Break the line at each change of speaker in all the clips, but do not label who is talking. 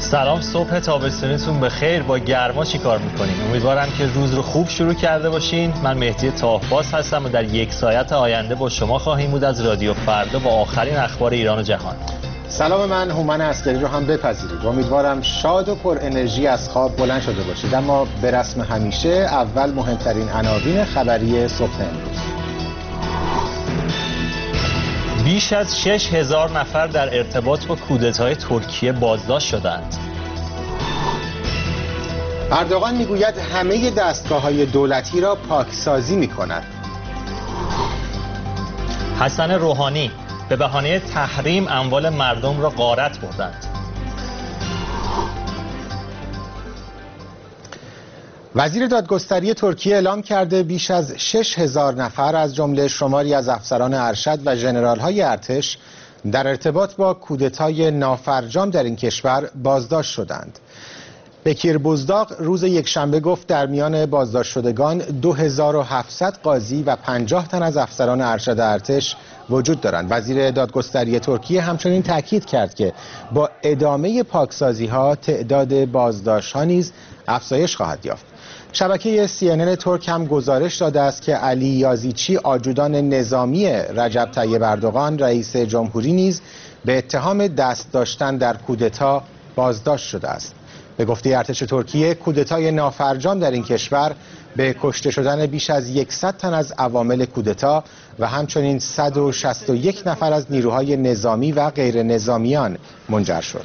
سلام، صبح تابستونیتون بخیر. با گرما چی کار میکنین؟ امیدوارم که روز رو خوب شروع کرده باشین. من مهدی طاهباز هستم و در یک ساعت آینده با شما خواهیم بود از رادیو فردا با آخرین اخبار ایران و جهان.
سلام، من هومن عسکری رو هم بپذیرید. امیدوارم شاد و پر انرژی از خواب بلند شده باشید. اما به رسم همیشه اول مهمترین عناوین خبری صبح امروز.
بیش از 6000 نفر در ارتباط با کودتای ترکیه بازداشت شدند.
اردوغان میگوید همه دستگاه‌های دولتی را پاکسازی می‌کند.
حسن روحانی به بهانه تحریم اموال مردم را غارت بردند.
وزیر دادگستری ترکیه اعلام کرده بیش از 6000 نفر از جمله شماری از افسران ارشد و ژنرال‌های ارتش در ارتباط با کودتای نافرجام در این کشور بازداشت شدند. بکیر بوزداغ روز یکشنبه گفت در میان بازداشت شدگان 2700 قاضی و 50 تن از افسران ارشد ارتش وجود دارند. وزیر دادگستری ترکیه همچنین تاکید کرد که با ادامه پاکسازی‌ها تعداد بازداشت‌ها نیز افزایش خواهد یافت. شبکه CNN ترک هم گزارش داده است که علی یازیچی آجودان نظامی رجب طیب اردوغان رئیس جمهوری نیز به اتهام دست داشتن در کودتا بازداشت شده است. به گفته ارتش ترکیه کودتای نافرجام در این کشور به کشته شدن بیش از 100 تن از عوامل کودتا و همچنین 161 نفر از نیروهای نظامی و غیر نظامیان منجر شد.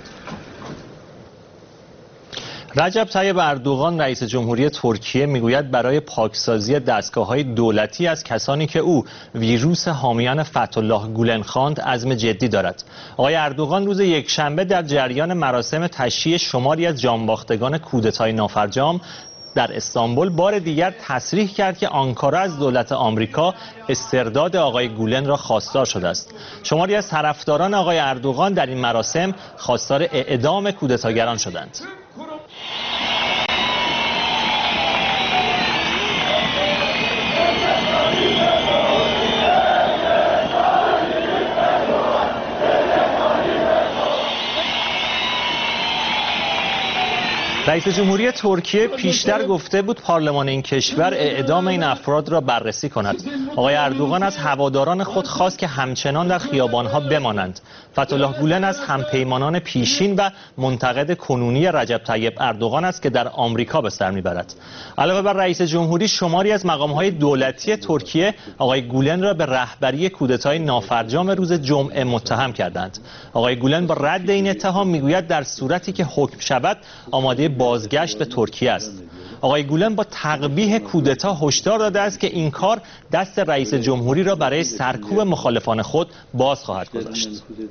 رجب طیب اردوغان رئیس جمهوری ترکیه میگوید برای پاکسازی دستگاه‌های دولتی از کسانی که او ویروس حامیان فتح‌الله گولن خواند عزم جدی دارد. آقای اردوغان روز یکشنبه در جریان مراسم تشییع شماری از جانباختگان کودتای نافرجام در استانبول بار دیگر تصریح کرد که آنکارا از دولت آمریکا استرداد آقای گولن را خواستار شده است. شماری از طرفداران آقای اردوغان در این مراسم خواستار اعدام کودتاگران شدند. رئیس جمهوری ترکیه پیشتر گفته بود پارلمان این کشور اعدام این افراد را بررسی کند. آقای اردوغان از هواداران خود خواست که همچنان در خیابانها بمانند. فتح‌الله گولن از همپیمانان پیشین و منتقد کنونی رجب طیب اردوغان است که در آمریکا به سر میبرد. علاوه بر رئیس جمهوری شماری از مقام‌های دولتی ترکیه آقای گولن را به رهبری کودتای نافرجام روز جمعه متهم کردند. آقای گولن با رد این اتهام میگوید در صورتی که حکم شود آماده بازگشت به ترکیه است. آقای گولن با تقبیح کودتا هشدار داده است که این کار دست رئیس جمهوری را برای سرکوب مخالفان خود باز خواهد گذاشت.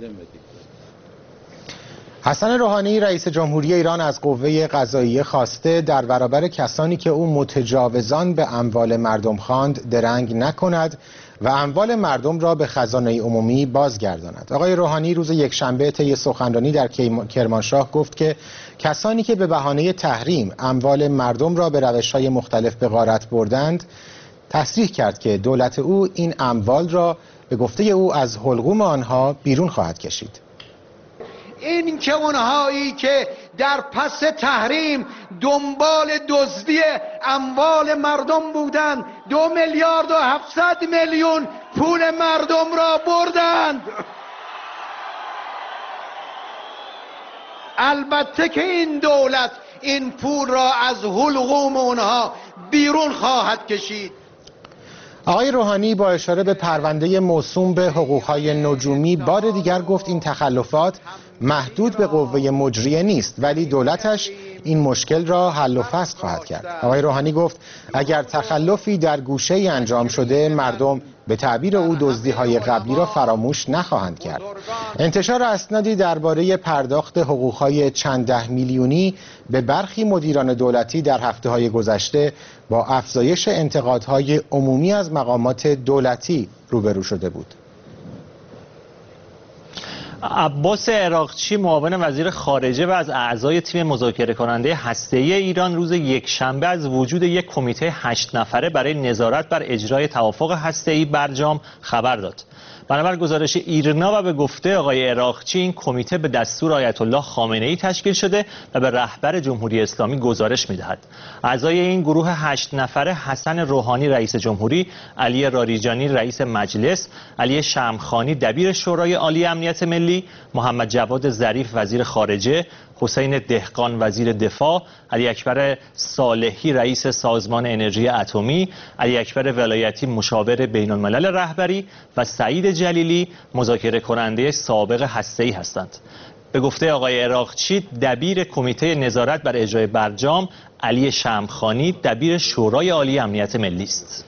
حسن روحانی رئیس جمهوری ایران از قوه قضاییه خواسته در برابر کسانی که او متجاوزان به اموال مردم خواند درنگ نکند و اموال مردم را به خزانه عمومی بازگرداند. آقای روحانی روز یکشنبه طی سخنرانی در کرمانشاه گفت که کسانی که به بهانه تحریم اموال مردم را به روش‌های مختلف به غارت بردند، تصریح کرد که دولت او این اموال را به گفته او از حلقوم آنها بیرون خواهد کشید.
این که اونهایی که در پس تحریم دنبال دزدی اموال مردم بودند 2,700,000,000 پول مردم را بردند. البته که این دولت این پول را از حلقوم اونها بیرون خواهد کشید.
آقای روحانی با اشاره به پرونده موسوم به حقوق‌های نجومی بار دیگر گفت این تخلفات محدود به قوه مجریه نیست، ولی دولتش این مشکل را حل و فصل خواهد کرد. آقای روحانی گفت اگر تخلفی در گوشه‌ای انجام شده مردم به تعبیر او دزدی‌های قبلی را فراموش نخواهند کرد. انتشار اسنادی درباره پرداخت حقوق‌های چند ده میلیونی به برخی مدیران دولتی در هفته‌های گذشته با افزایش انتقادهای عمومی از مقامات دولتی روبرو شده بود.
عباس عراقچی معاون وزیر خارجه و از اعضای تیم مذاکره کننده هسته‌ای ایران روز یکشنبه از وجود یک کمیته 8 نفره برای نظارت بر اجرای توافق هسته‌ای برجام خبر داد. بنابر گزارش ایرنا و به گفته آقای عراقچی، این کمیته به دستور آیت الله خامنه‌ای تشکیل شده و به رهبر جمهوری اسلامی گزارش می‌دهد. اعضای این گروه 8 نفره حسن روحانی رئیس جمهوری، علی راریجانی رئیس مجلس، علی شمخانی دبیر شورای عالی امنیت ملی، محمد جواد ظریف وزیر خارجه، حسین دهقان وزیر دفاع، علی اکبر صالحی رئیس سازمان انرژی اتمی، علی اکبر ولایتی مشاور بین الملل رهبری و سعید جلیلی مذاکره کننده سابق هسته‌ای هستند. به گفته آقای عراقچی، دبیر کمیته نظارت بر اجرای برجام علی شمخانی دبیر شورای عالی امنیت ملی است.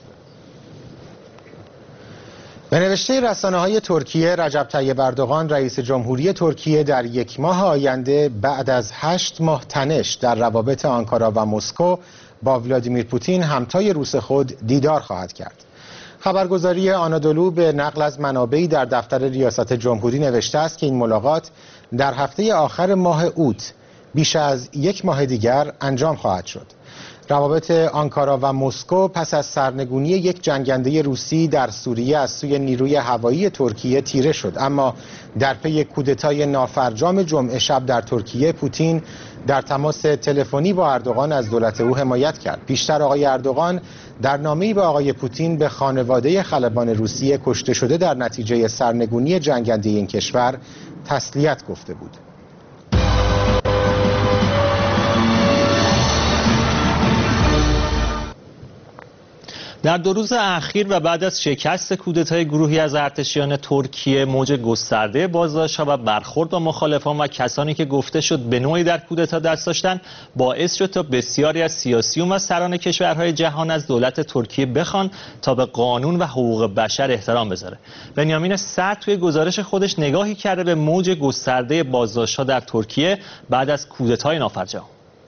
به نوشته رسانه‌های ترکیه، رجب طیب اردوغان رئیس جمهوری ترکیه در 1 ماه آینده بعد از 8 ماه تنش در روابط آنکارا و مسکو با ولادیمیر پوتین همتای روس خود دیدار خواهد کرد. خبرگزاری آنادولو به نقل از منابعی در دفتر ریاست جمهوری نوشته است که این ملاقات در هفته آخر ماه اوت بیش از 1 ماه دیگر انجام خواهد شد. روابط آنکارا و مسکو پس از سرنگونی یک جنگنده روسی در سوریه از سوی نیروی هوایی ترکیه تیره شد، اما در پی کودتای نافرجام جمعه شب در ترکیه، پوتین در تماس تلفنی با اردوغان از دولت او حمایت کرد. پیشتر آقای اردوغان در نامه‌ای به آقای پوتین به خانواده خلبان روسیه کشته شده در نتیجه سرنگونی جنگنده این کشور تسلیت گفته بود.
در 2 روز اخیر و بعد از شکست کودتای گروهی از ارتشیان ترکیه، موج گسترده بازداشت‌ها و برخورد با مخالفان و کسانی که گفته شد به نوعی در کودتا دست داشتند باعث شد تا بسیاری از سیاسیون و سران کشورهای جهان از دولت ترکیه بخوان تا به قانون و حقوق بشر احترام بذاره. بنیامین صدر توی گزارش خودش نگاهی کرده به موج گسترده بازداشت‌ها در ترکیه بعد از کودتای نافرجام.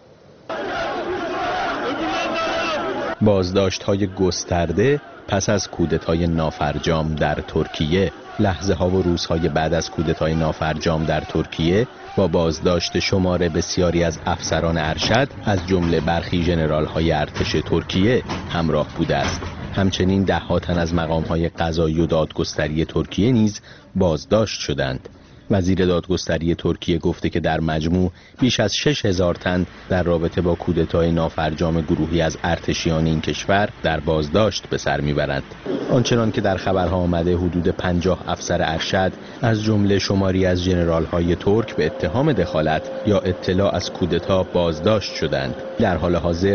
بازداشت‌های گسترده پس از کودتای نافرجام در ترکیه. لحظه ها و روزهای بعد از کودتای نافرجام در ترکیه با بازداشت شمار بسیاری از افسران ارشد از جمله برخی ژنرال‌های ارتش ترکیه همراه بوده است. همچنین 10 تن از مقام‌های قضایی و دادگستری ترکیه نیز بازداشت شدند. وزیر دادگستری ترکیه گفته که در مجموع بیش از 6000 تن در رابطه با کودتای نافرجام گروهی از ارتشیان این کشور در بازداشت به سر میبرند. آنچنان که در خبرها آمده حدود 50 افسر ارشد از جمله شماری از ژنرال‌های ترک به اتهام دخالت یا اطلاع از کودتا بازداشت شدند. در حال حاضر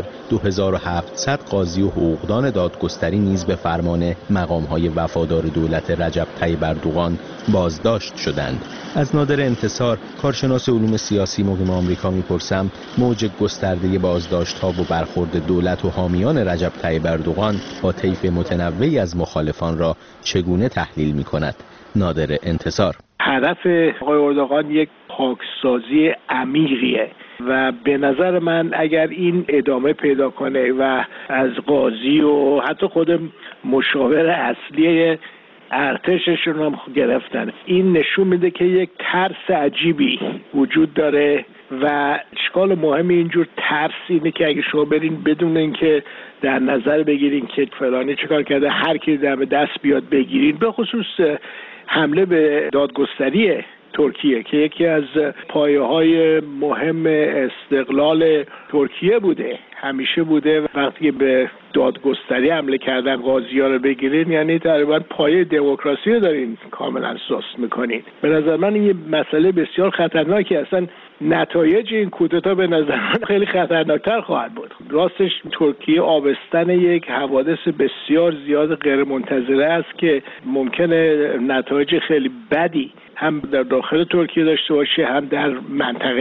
2700 قاضی و حقوقدان دادگستری نیز به فرمان مقام‌های وفادار دولت رجب طیب اردوغان بازداشت شدند. از نادر انتصار، کارشناس علوم سیاسی مقیم آمریکا میپرسم موج گسترده بازداشت‌ها و برخورد دولت و حامیان رجب طیب اردوغان با طیف متنوعی از مخالفان را چگونه تحلیل می‌کند؟ نادر انتصار:
هدف آقای اردوغان یک پاکسازی عمیقیه و به نظر من اگر این ادامه پیدا کنه و از قاضی و حتی خود مشاور اصلی ارتششون هم گرفتن، این نشون میده که یک ترس عجیبی وجود داره و اشکال مهمی اینجور ترس اینه که اگه شما برین بدون اینکه در نظر بگیرین که فلانی چیکار کرده هر کی دم دست بیاد بگیرین، به خصوص حمله به دادگستری ترکیه که یکی از پایه‌های مهم استقلال ترکیه بوده، همیشه بوده. وقتی به دادگستری حمله کردن قاضی‌ها رو بگیرین یعنی تقریبا پایه دموکراسی رو دارین کاملا سست میکنین. به نظر من این یه مسئله بسیار خطرناکی، اصلا نتایج این کودتا به نظر من خیلی خطرناکتر خواهد بود. راستش ترکیه آبستن یک حوادث بسیار زیاد غیرمنتظره است که ممکنه نتایج خیلی بدی هم در داخل ترکیه داشته باشه هم در منطقه.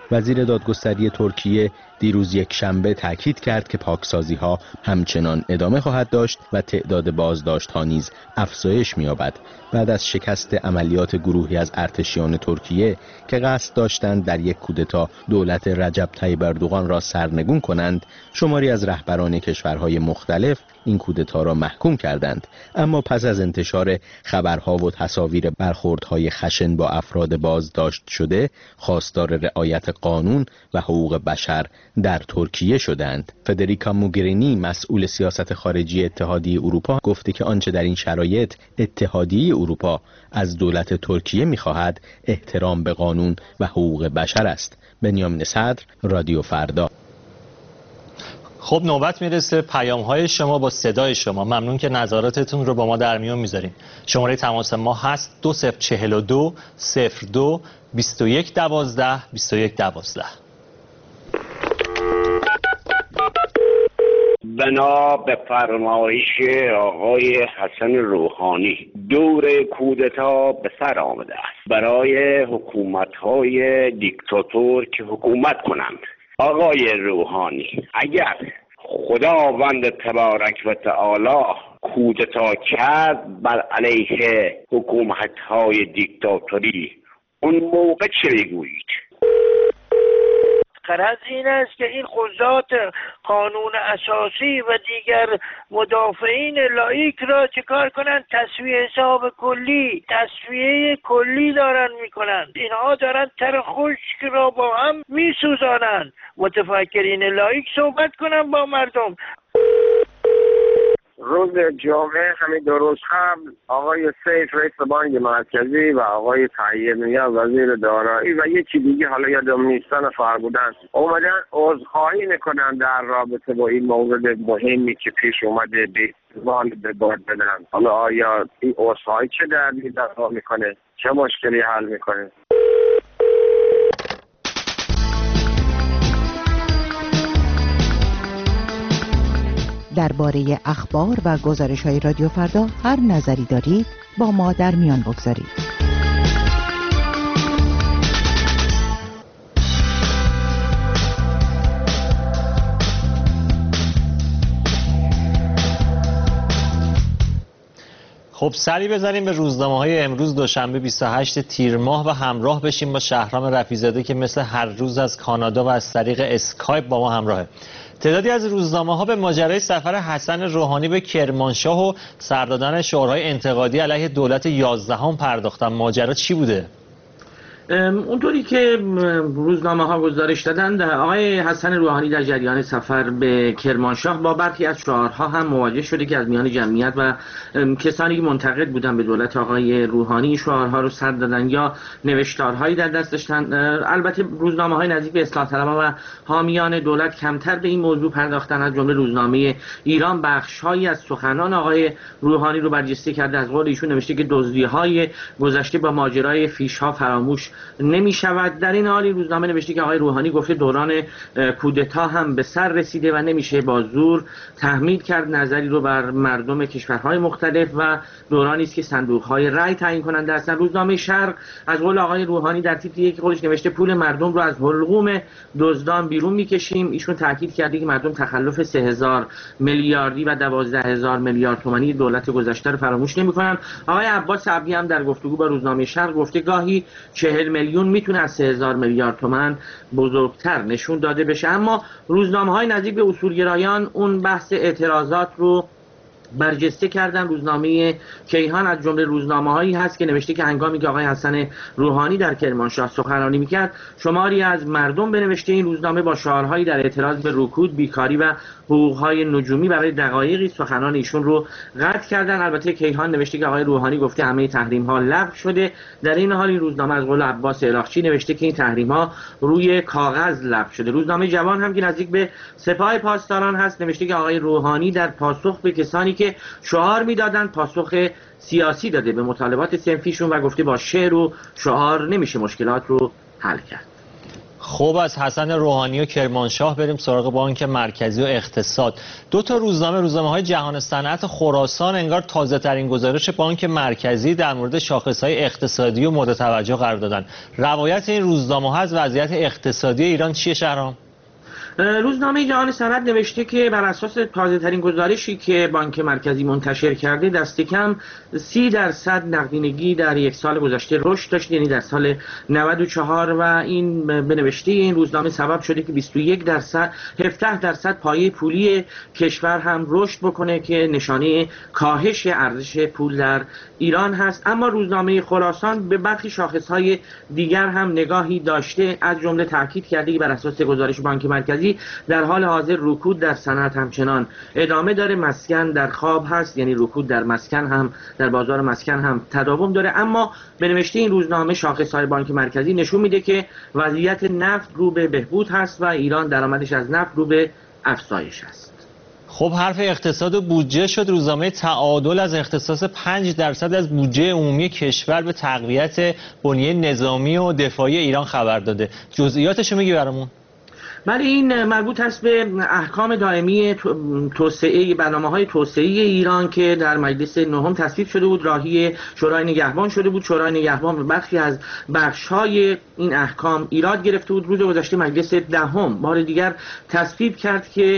وزیر دادگستری ترکیه دیروز یک شنبه تاکید کرد که پاکسازی‌ها همچنان ادامه خواهد داشت و تعداد بازداشت‌ها نیز افزایش می‌یابد. بعد از شکست عملیات گروهی از ارتشیان ترکیه که قصد داشتند در یک کودتا دولت رجب طیب اردوغان را سرنگون کنند، شماری از رهبران کشورهای مختلف این کودتا را محکوم کردند. اما پس از انتشار خبرها و تصاویر برخوردهای خشن با افراد بازداشت شده، خواستار رعایت قانون و حقوق بشر در ترکیه شدند. فدریکا موگرینی مسئول سیاست خارجی اتحادیه اروپا گفته که آنچه در این شرایط اتحادیه اروپا از دولت ترکیه می‌خواهد احترام به قانون و حقوق بشر است. بنیامین صدر، رادیو فردا.
خب نوبت میرسه پیام‌های شما با صدای شما. ممنون که نظراتتون رو با ما در میون میذارین. شماره تماس ما هست 2042 02 21 12 21 12.
بنا به فرمایش آقای حسن روحانی دور کودتا به سر آمده است. برای حکومت‌های دیکتاتور که حکومت کنند، آقای روحانی اگر خداوند تبارک و تعالی کودتا کرد بر علیه حکومت‌های دیکتاتوری، اون موقع چه میگویید؟
غرض این است که این قضات قانون اساسی و دیگر مدافعین لایک را چکار کنند؟ تصفیه حساب کلی، تصفیه کلی دارن میکنند. اینها دارن تر خشک را با هم میسوزانند. متفکرین لایک صحبت کنند با مردم.
روز جمعه همین 2 روز قبل آقای سیف رئیس بانک مرکزی و آقای طیب نیا وزیر دارایی و یکی دیگه حالا یادم نیستن فرمودن اومدن عذرخواهی میکنن در رابطه با این مورد مهمی که پیش اومده به باد بدن. حالا آیا این عذرخواهی چه دردی دوا میکنه؟ چه مشکلی حل میکنه؟
درباره اخبار و گزارش‌های رادیو فردا هر نظری دارید با ما در میان بگذارید.
خب سری بزنیم به روزنامه‌های امروز دوشنبه 28 تیر ماه و همراه بشیم با شهرام رفیع‌زاده که مثل هر روز از کانادا و از طریق اسکایپ با ما همراهه. تعدادی از روزنامه‌ها به ماجرای سفر حسن روحانی به کرمانشاه و سر دادن شعارهای انتقادی علیه دولت 11 پرداختن. ماجرا چی بوده؟
اونطوری که روزنامه ها گزارش دادند، آقای حسن روحانی در جریان سفر به کرمانشاه با برخی از شعارها هم مواجه شده که از میان جمعیت و کسانی که منتقد بودن به دولت آقای روحانی شعارها رو سر دادن یا نوشتارهایی در دست داشتن. البته روزنامه های نزدیک به اصلاح طلبان و حامیان دولت کمتر به این موضوع پرداختن. از جمله روزنامه ایران بخش‌هایی از سخنان آقای روحانی رو برجسته کرده. از قول ایشون نوشته که دزدی‌های گذشته با ماجرای فیش‌ها فراموش نمی شود. در این حال روزنامه نوشته که آقای روحانی گفته دوران کودتا هم به سر رسیده و نمیشه با زور تحمیل کرد نظری رو بر مردم کشورهای مختلف و دورانی است که صندوق‌های رأی تعیین کننده هستند. روزنامه شرق از قول آقای روحانی در تیتر یک خودش نوشته پول مردم رو از حلقوم دزدان بیرون میکشیم. ایشون تاکید کرده که مردم تخلف 3000 میلیاردی و 12000 میلیارد تومانی دولت گذشته رو فراموش نمی‌کنن. آقای عباس عبدی هم در گفتگو با روزنامه شرق گفته گاهی 40 میلیون میتونه از 3000 میلیارد تومان بزرگتر نشون داده بشه. اما روزنامه‌های نزدیک به اصولگرایان اون بحث اعتراضات رو برجسته کردن. روزنامه کیهان از جمله روزنامه‌هایی هست که نوشته که هنگامی که آقای حسن روحانی در کرمانشاه سخنرانی می‌کرد شماری از مردم بنوشته این روزنامه با شعارهایی در اعتراض به رکود، بیکاری و حقوق‌های نجومی برای دقایقی سخنان ایشون رو قطع کردن. البته کیهان نوشته که آقای روحانی گفته همه تحریم‌ها لغو شده. در این حال این روزنامه از قول عباس عراقچی نوشته که این تحریم‌ها روی کاغذ لغو شده. روزنامه جوان هم که نزدیک به سپاه پاسداران هست نوشته که آقای روحانی در پاسخ به کسانی که شعار میدادن پاسخ سیاسی داده به مطالبات صنفیشون و گفته با شعر و شعار نمیشه مشکلات رو حل کرد.
خب از حسن روحانی و کرمانشاه بریم سراغ بانک مرکزی و اقتصاد. دو تا روزنامه‌های جهان صنعت خراسان انگار تازه ترین گزارش بانک مرکزی در مورد شاخص‌های اقتصادی و مورد توجه قرار دادن. روایت این روزنامه‌ها از وضعیت اقتصادی ایران چیه شهرام؟
روزنامه جهان صنعت نوشته که بر اساس تازه‌ترین گزارشی که بانک مرکزی منتشر کرده دست کم 30% نقدینگی در یک سال گذشته رشد داشت، یعنی در سال 94 و این به نوشته این روزنامه سبب شده که 21% 17% پایه پولی کشور هم رشد بکنه که نشانه کاهش ارزش پول در ایران هست. اما روزنامه خراسان به برخی شاخص‌های دیگر هم نگاهی داشته، از جمله تاکید کرده که بر اساس گزارش بانک مرکزی در حال حاضر رکود در صنعت همچنان ادامه داره، مسکن در خواب هست، یعنی رکود در مسکن هم در بازار مسکن هم تداوم داره. اما به نوشته این روزنامه شاخص‌های بانک مرکزی نشون میده که وضعیت نفت رو به بهبود هست و ایران درآمدش از نفت رو به افزایش است.
خب حرف اقتصاد و بودجه شد. روزنامه تعادل از اختصاص 5% از بودجه عمومی کشور به تقویت بنیه نظامی و دفاعی ایران خبر داده. جزئیاتشو میگی برامون؟
بله، این مربوط است به احکام دائمی توسعه برنامه‌های توسعه‌ای ایران که در مجلس نهم تصویب شده بود، راهی شورای نگهبان شده بود. شورای نگهبان به برخی از بخش‌های این احکام ایراد گرفته بود. روز گذشته مجلس دهم بار دیگر تصویب کرد که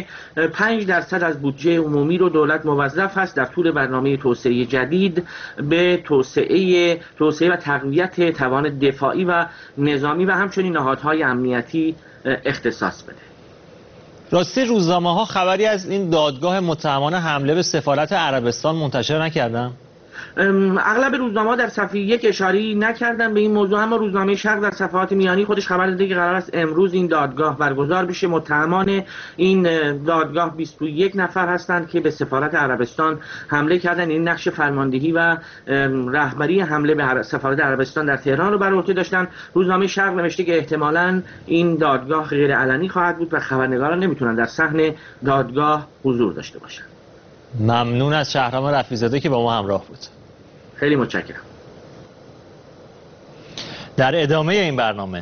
5% از بودجه عمومی رو دولت موظف است در طول برنامه توسعه جدید به توسعه و تقویت توان دفاعی و نظامی و همچنین نهادهای امنیتی اختصاص بده.
راستی روزنامه‌ها خبری از این دادگاه متهمان حمله به سفارت عربستان منتشر نکردن؟
اغلب روزنامه‌ها در صفحه 1 اشاره نکردن به این موضوع، اما روزنامه شرق در صفحات میانی خودش خبر داده که قرار است امروز این دادگاه برگزار بشه. متهمان این دادگاه 21 نفر هستند که به سفارت عربستان حمله کردن. این نقش فرماندهی و رهبری حمله به سفارت عربستان در تهران رو بر عهده داشتن. روزنامه شرق نوشته که احتمالاً این دادگاه غیر علنی خواهد بود و خبرنگاران نمیتونن در صحن دادگاه حضور داشته باشند.
ممنون از شهرام رفیع‌زاده که با ما همراه بود.
خیلی متشکرم.
در ادامه این برنامه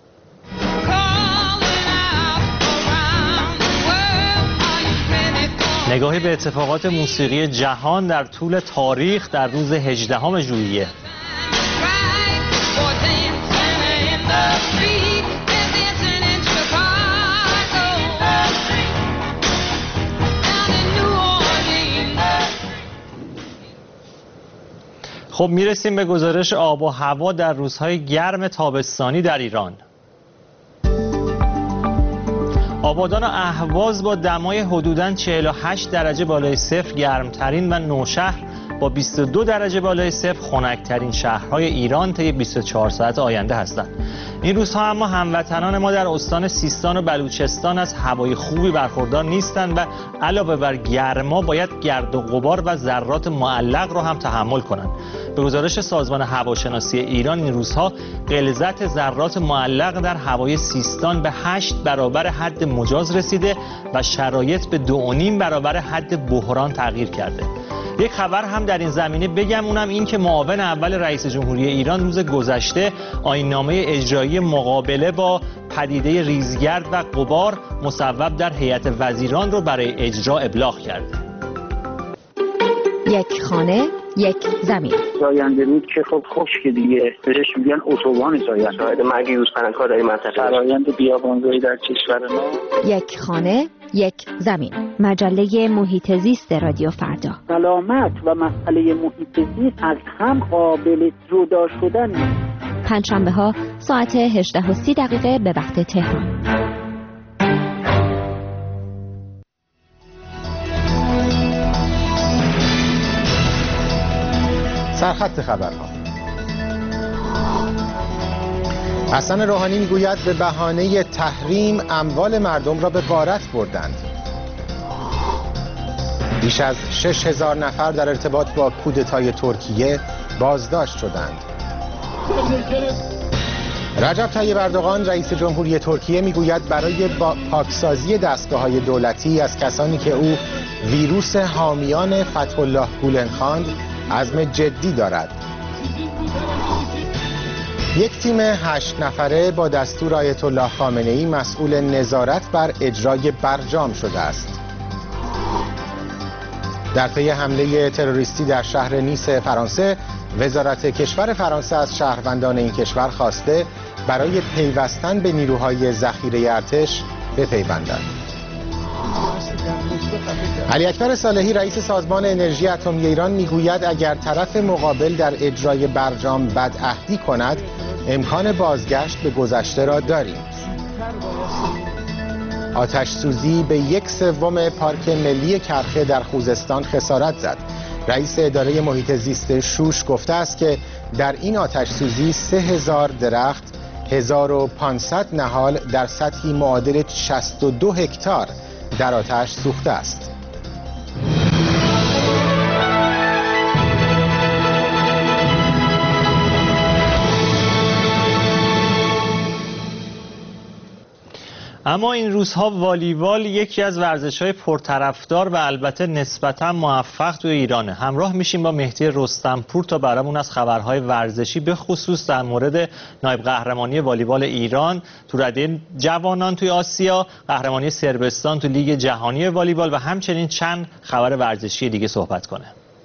نگاهی به اتفاقات موسیقی جهان در طول تاریخ در روز 18 ژوئیه. خب میرسیم به گزارش آب و هوا در روزهای گرم تابستانی در ایران. آبادان و اهواز با دمای حدوداً 48 درجه بالای صفر گرمترین و نوشهر با 22 درجه بالای صفر خنک‌ترین شهرهای ایران طی 24 ساعت آینده هستند. این روزها اما هموطنان ما در استان سیستان و بلوچستان از هوای خوبی برخوردار نیستند و علاوه بر گرما باید گرد و غبار و ذرات معلق را هم تحمل کنند. به گزارش سازمان هواشناسی ایران این روزها غلظت ذرات معلق در هوای سیستان به 8 برابر حد مجاز رسیده و شرایط به 2.5 برابر حد بحران تغییر کرده. یک خبر هم در این زمینه بگم، اونم این که معاون اول رئیس جمهوری ایران روز گذشته آیین‌نامه اجرایی مقابله با پدیده ریزگرد و غبار مصوب در هیئت وزیران رو برای اجرا ابلاغ کرده.
یک خانه یک زمین.
زاینده رود که خب خشک دیگه، بهش میگن اتوبان زاینده. شاهد مرگ یوزپلنگ‌ها در این منطقه. فرآیند بیابانزایی در کشور ما.
یک خانه یک زمین. مجله محیط زیست رادیو فردا.
سلامت و مسئله محیط زیست از هم قابل جدا شدن نیست.
پنجشنبه ها ساعت 18:30 به وقت تهران.
سرخط خبرها. حسن روحانی میگوید به بهانه تحریم اموال مردم را به غارت بردند. بیش از 6000 نفر در ارتباط با کودتای ترکیه بازداشت شدند. رجب طیب اردوغان رئیس جمهوری ترکیه میگوید برای پاکسازی دستگاه‌های دولتی از کسانی که او ویروس حامیان فتح‌الله گولن خواند عزم جدی دارد. یک تیم 8 نفره با دستور آیت الله خامنه‌ای مسئول نظارت بر اجرای برجام شده است. در پی حمله تروریستی در شهر نیس فرانسه، وزارت کشور فرانسه از شهروندان این کشور خواسته برای پیوستن به نیروهای ذخیره ارتش بپیوندند. علی اکبر صالحی رئیس سازمان انرژی اتمی ایران میگوید اگر طرف مقابل در اجرای برجام بدعهدی کند، امکان بازگشت به گذشته را داریم. آتش سوزی به 1/3 پارک ملی کرخه در خوزستان خسارت زد. رئیس اداره محیط زیست شوش گفته است که در این آتش سوزی 3000 درخت، 1500 نهال در سطحی معادل 62 هکتار در آتش سوخته است.
اما این روزها والیبال یکی از ورزش‌های پرطرفدار و البته نسبتاً موفق تو ایرانه. همراه میشیم با مهدی رستمپور تا برامون از خبرهای ورزشی به خصوص در مورد نایب قهرمانی والیبال ایران تو رده جوانان توی آسیا، قهرمانی صربستان تو لیگ جهانی والیبال و همچنین چند خبر ورزشی دیگه صحبت کنه.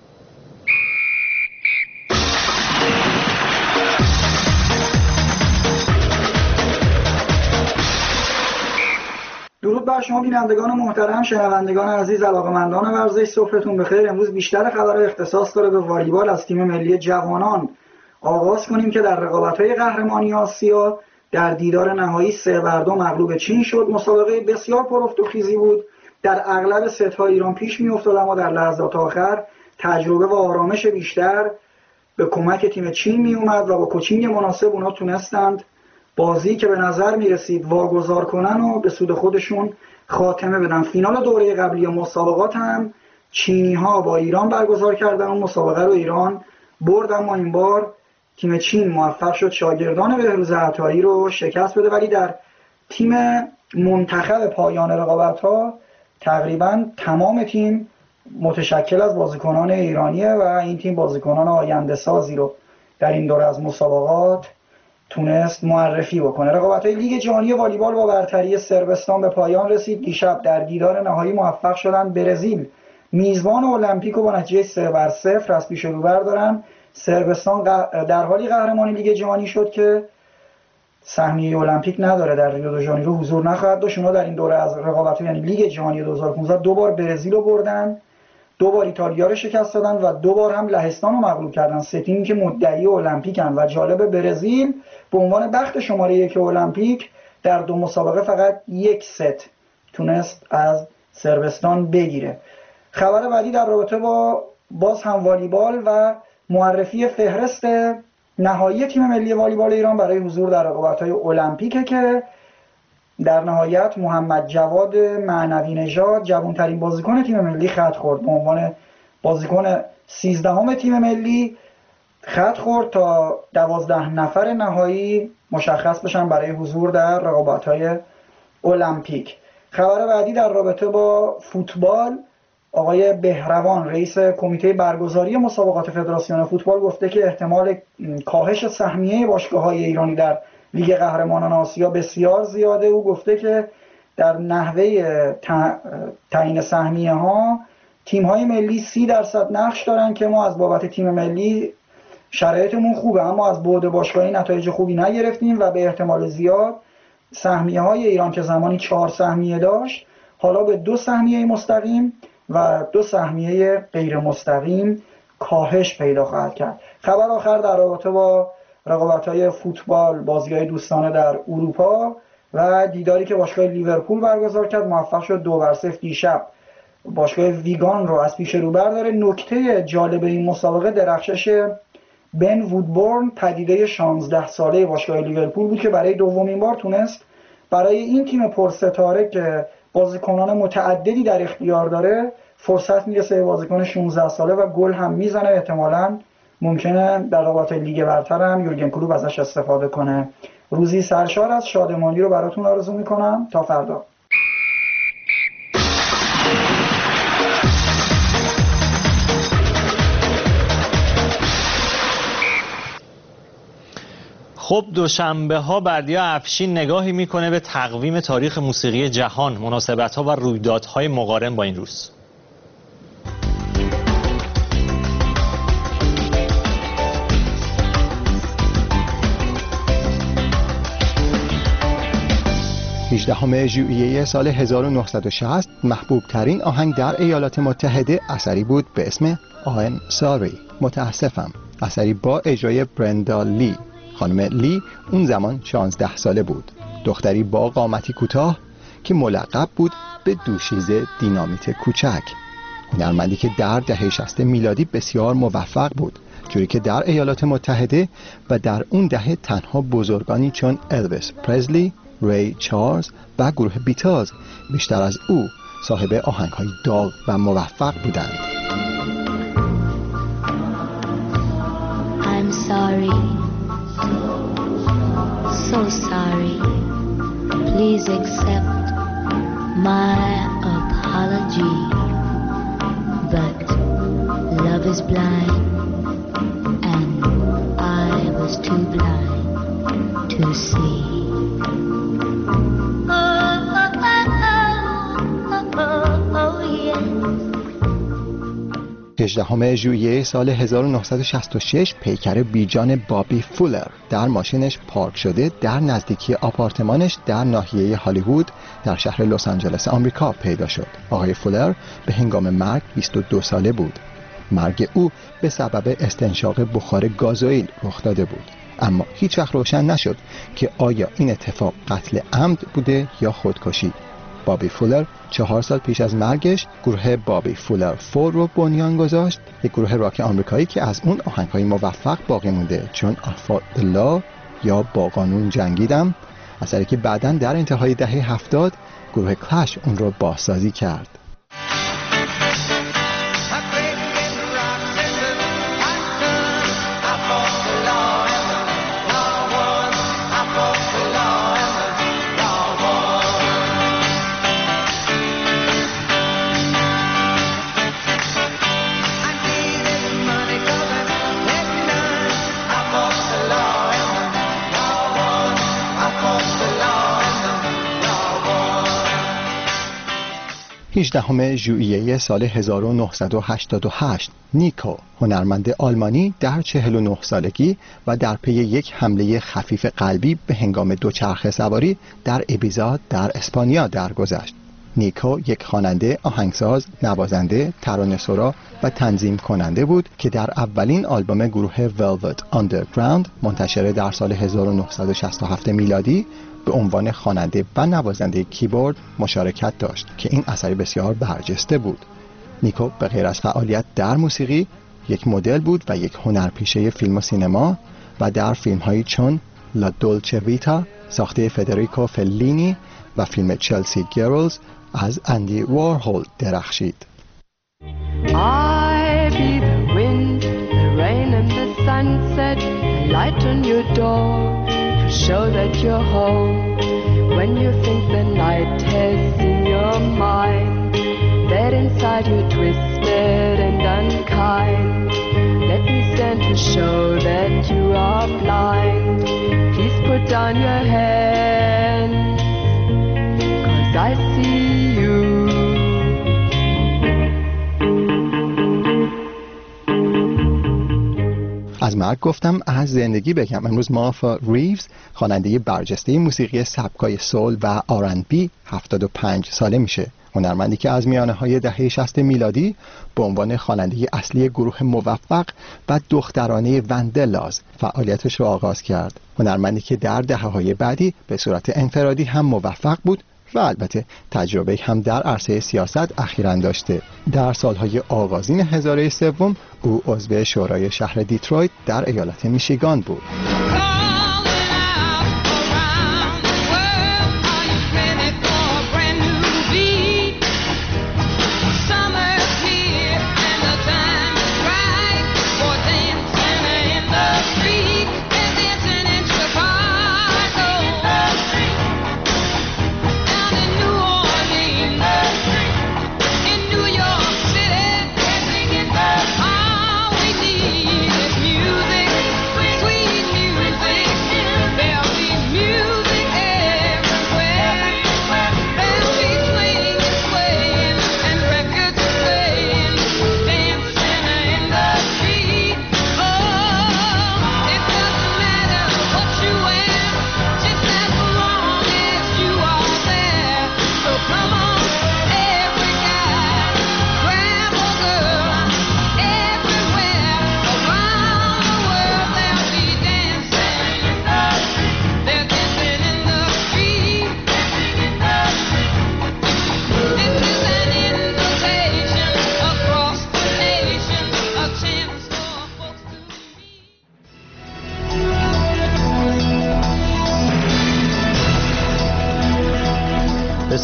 درود بر شما بینندگان محترم، شنوندگان عزیز، علاقه‌مندان ورزش، صبحتون بخیر. امروز بیشتر خبرها اختصاص داره به والیبال از تیم ملی جوانان. آغاز کنیم که در رقابت‌های قهرمانی آسیا در دیدار نهایی 3-2 مغلوب چین شد. مسابقه بسیار پرافت و خیزی بود. در اغلب ست‌ها ایران پیش می‌افتاد، اما در لحظات آخر تجربه و آرامش بیشتر به کمک تیم چین می‌اومد و با کوچینگ مناسب اونا تونستند بازی که به نظر میرسید واگذار کنن و به سود خودشون خاتمه بدن. فینال دوره قبلی مسابقات هم چینی ها با ایران برگزار کردن و مسابقه رو ایران برد، اما این بار تیم چین موفق شد شاگردان بهروز عطایی رو شکست بده. ولی در تیم منتخب پایان رقابت ها تقریبا تمام تیم متشکل از بازیکنان ایرانیه و این تیم بازیکنان آینده سازی رو در این دوره از مسابقات تونست معرفی بکنه. رقابت‌های لیگ جهانی والیبال با برتری صربستان به پایان رسید. دیشب در دیدار نهایی موفق شدن برزیل میزبان المپیک رو با نتیجه 3-0 از پیش رو بردارن. صربستان در حالی قهرمان لیگ جهانی شد که سهمیه المپیک نداره، در ریو دو ژانیرو حضور نخواهد داشت. اونا در این دوره از رقابت‌ها یعنی لیگ جهانی 2015 2 بار برزیل رو بردن، 2 بار ایتالیا رو شکست دادن و 2 بار هم لهستان رو مغلوب کردن. سه تیمی که مدعی المپیکن و جالب برزیل به عنوان بخت شماره 1 المپیک در 2 مسابقه فقط 1 ست تونست از صربستان بگیره. خبر بعدی در رابطه با باز هم والیبال و معرفی فهرست نهایی تیم ملی والیبال ایران برای حضور در رقابت‌های المپیکه که در نهایت محمد جواد معنوی نژاد جوان‌ترین بازیکن تیم ملی خط خورد. به عنوان بازیکن 13ام تیم ملی خط خورد تا 12 نفر نهایی مشخص بشن برای حضور در رقابت‌های المپیک. خبر بعدی در رابطه با فوتبال، آقای بهروان رئیس کمیته برگزاری مسابقات فدراسیون فوتبال گفته که احتمال کاهش سهمیه باشگاه‌های ایرانی در لیگ قهرمانان آسیا بسیار زیاده. او گفته که در نحوه تعیین سهمیه ها تیم‌های ملی 30% نقش دارن که ما از بابت تیم ملی شرایطمون خوبه اما از بعد باشگاهی نتایج خوبی نگرفتیم و به احتمال زیاد سهمیه‌های ایران که زمانی 4 سهمیه داشت حالا به 2 سهمیه مستقیم و 2 سهمیه غیر مستقیم کاهش پیدا خواهد کرد. خبر آخر در رابطه با رقابت‌های فوتبال، بازی‌های دوستانه در اروپا و دیداری که باشگاه لیورپول برگزار کرد، موفق شد 2-0 دیشب باشگاه ویگان رو از پیش رو برداره. نکته جالب این مسابقه درخشش بن وودبورن، پدیده 16 ساله باشگاه لیورپول بود که برای دومین بار تونست برای این تیم پرستاره که بازیکنان متعددی در اختیار داره فرصت میرسه، بازیکن 16 ساله و گل هم میزنه. احتمالاً ممکنه در رقابت لیگ برتر هم یورگن کلوپ ازش استفاده کنه. روزی سرشار از شادمانی رو براتون آرزو میکنم. تا فردا.
خب دوشنبه ها بردیا افشین نگاهی میکنه به تقویم تاریخ موسیقی جهان، مناسبت ها و رویدادهای مقارن با این روز.
ژوئیه سال 1960 محبوب ترین آهنگ در ایالات متحده اثری بود به اسم I'm Sorry، متاسفم، اثری با اجرای برندا لی. خانم لی اون زمان 16 ساله بود، دختری با قامتی کوتاه که ملقب بود به دوشیزه دینامیت کوچک. هنرمندی که در دهه 60 میلادی بسیار موفق بود، جوری که در ایالات متحده و در اون دهه تنها بزرگانی چون الویس پرزلی، ری چارلز و گروه بیتلز بیشتر از او صاحب آهنگ‌های داغ و موفق بودند.
I'm sorry, so sorry. Please accept my apology. But love is blind, and I was too blind to see.
18 ژوئیه سال 1966 پیکر بیجان بابی فولر در ماشینش پارک شده در نزدیکی آپارتمانش در ناحیه هالیوود در شهر لس آنجلس آمریکا پیدا شد. آقای فولر به هنگام مرگ 22 ساله بود. مرگ او به سبب استنشاق بخار گازوئیل رخ داده بود، اما هیچ وقت روشن نشد که آیا این اتفاق قتل عمد بوده یا خودکشی. بابی فولر 4 سال پیش از مرگش گروه بابی فولر 4 رو بنیان گذاشت، یک گروه راک آمریکایی که از اون آهنگ‌های موفق باقی مونده، چون I Fought the Law یا با قانون جنگیدم، اثری که بعداً در انتهای دهه 70 گروه کلش اون رو بازسازی کرد. ژوئیه سال 1988 نیکو، هنرمند آلمانی در 49 سالگی و در پی یک حمله خفیف قلبی به هنگام دوچرخه سواری در ایبیزا در اسپانیا درگذشت. نیکو یک خواننده، آهنگساز، نوازنده، ترانه‌سرا و تنظیم کننده بود که در اولین آلبوم گروه Velvet Underground منتشر در سال 1967 میلادی به عنوان خواننده و نوازنده کیبورد مشارکت داشت که این اثری بسیار برجسته بود. نیکو به غیر از فعالیت در موسیقی یک مدل بود و یک هنرپیشه فیلم و سینما و در فیلم‌هایی چون لا دولچه ویتا ساخته فدریکو فلینی و فیلم چلسی گرلز از اندی وارهول درخشید.
I be the wind, the rain and the sunset, the light on your door to show that you're home. When you think the night has in your mind, that inside you're twisted and unkind. Let me stand to show that you are blind. Please put down your hands, 'cause I see you.
از مرگ گفتم، از زندگی بگم. امروز مارفا ریوز، خواننده برجسته موسیقی سبکای سول و R&B، 75 ساله میشه. هنرمندی که از میانه‌های دهه 60 میلادی به عنوان خواننده اصلی گروه موفق و دخترانه وندلاز فعالیتش را آغاز کرد. هنرمندی که در دهه‌های بعدی به صورت انفرادی هم موفق بود و البته تجربه هم در عرصه سیاست اخیراً داشته. در سالهای آغازین هزاره سوم او عضو شورای شهر دیترویت در ایالت میشیگان بود.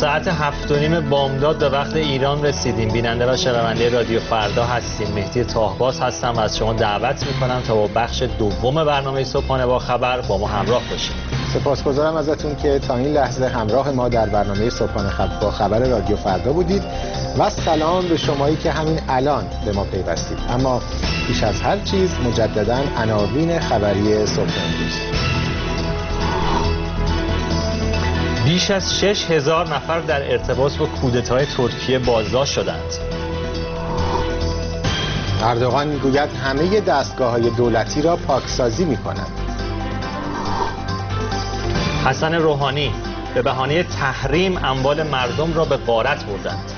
ساعت 7:30 بامداد به وقت ایران رسیدیم. بیننده و شنونده رادیو فردا هستیم. مهدی طاهباز هستم و از شما دعوت میکنم تا با بخش دوم برنامه صبحانه با خبر با ما همراه باشید.
سپاسگزارم ازتون که تا این لحظه همراه ما در برنامه صبحانه با خبر رادیو فردا بودید و سلام به شمایی که همین الان به ما پیوستید. اما پیش از هر چیز مجددا عناوین خبری صبح امروز.
بیش از 6000 نفر در ارتباط با کودتای ترکیه بازداشت شدند.
اردوغان میگوید همه دستگاه‌های دولتی را پاکسازی می‌کنند.
حسن روحانی به بهانه تحریم اموال مردم را به غارت بردند.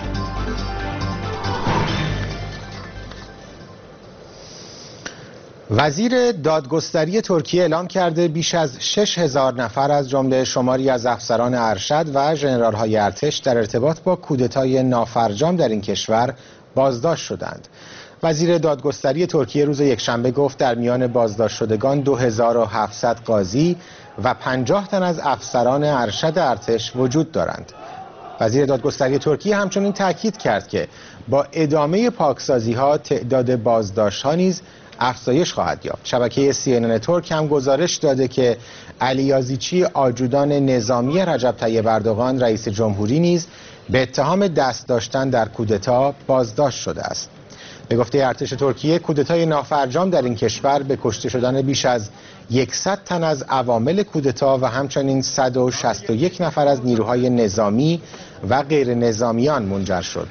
وزیر دادگستری ترکیه اعلام کرده بیش از 6000 نفر از جمله شماری از افسران ارشد و ژنرال‌های ارتش در ارتباط با کودتای نافرجام در این کشور بازداشت شدند. وزیر دادگستری ترکیه روز یکشنبه گفت در میان بازداشت شدگان 2700 قاضی و 50 تن از افسران ارشد ارتش وجود دارند. وزیر دادگستری ترکیه همچنین تاکید کرد که با ادامه پاکسازی‌ها تعداد بازداشت‌ها نیز افزایش خواهد یافت. شبکه CNN ترک هم گزارش داده که علی یازیچی آجودان نظامی رجب طیب اردوغان رئیس جمهوری نیز به اتهام دست داشتن در کودتا بازداشت شده است. به گفته ارتش ترکیه کودتای نافرجام در این کشور به کشته شدن بیش از 100 تن از عوامل کودتا و همچنین 161 نفر از نیروهای نظامی و غیر نظامیان منجر شد.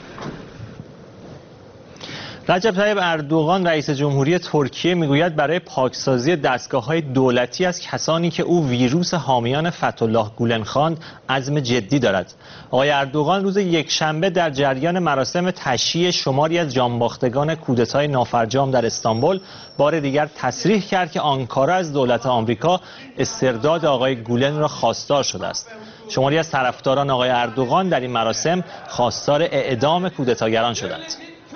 رجب طیب اردوغان رئیس جمهوری ترکیه میگوید برای پاکسازی دستگاه‌های دولتی از کسانی که او ویروس حامیان فتح‌الله گولن خواند عزم جدی دارد. آقای اردوغان روز یکشنبه در جریان مراسم تشییع شماری از جانباختگان کودتای نافرجام در استانبول بار دیگر تصریح کرد که آنکارا از دولت آمریکا استرداد آقای گولن را خواستار شده است. شماری از طرفداران آقای اردوغان در این مراسم خواستار اعدام کودتاگران شدند.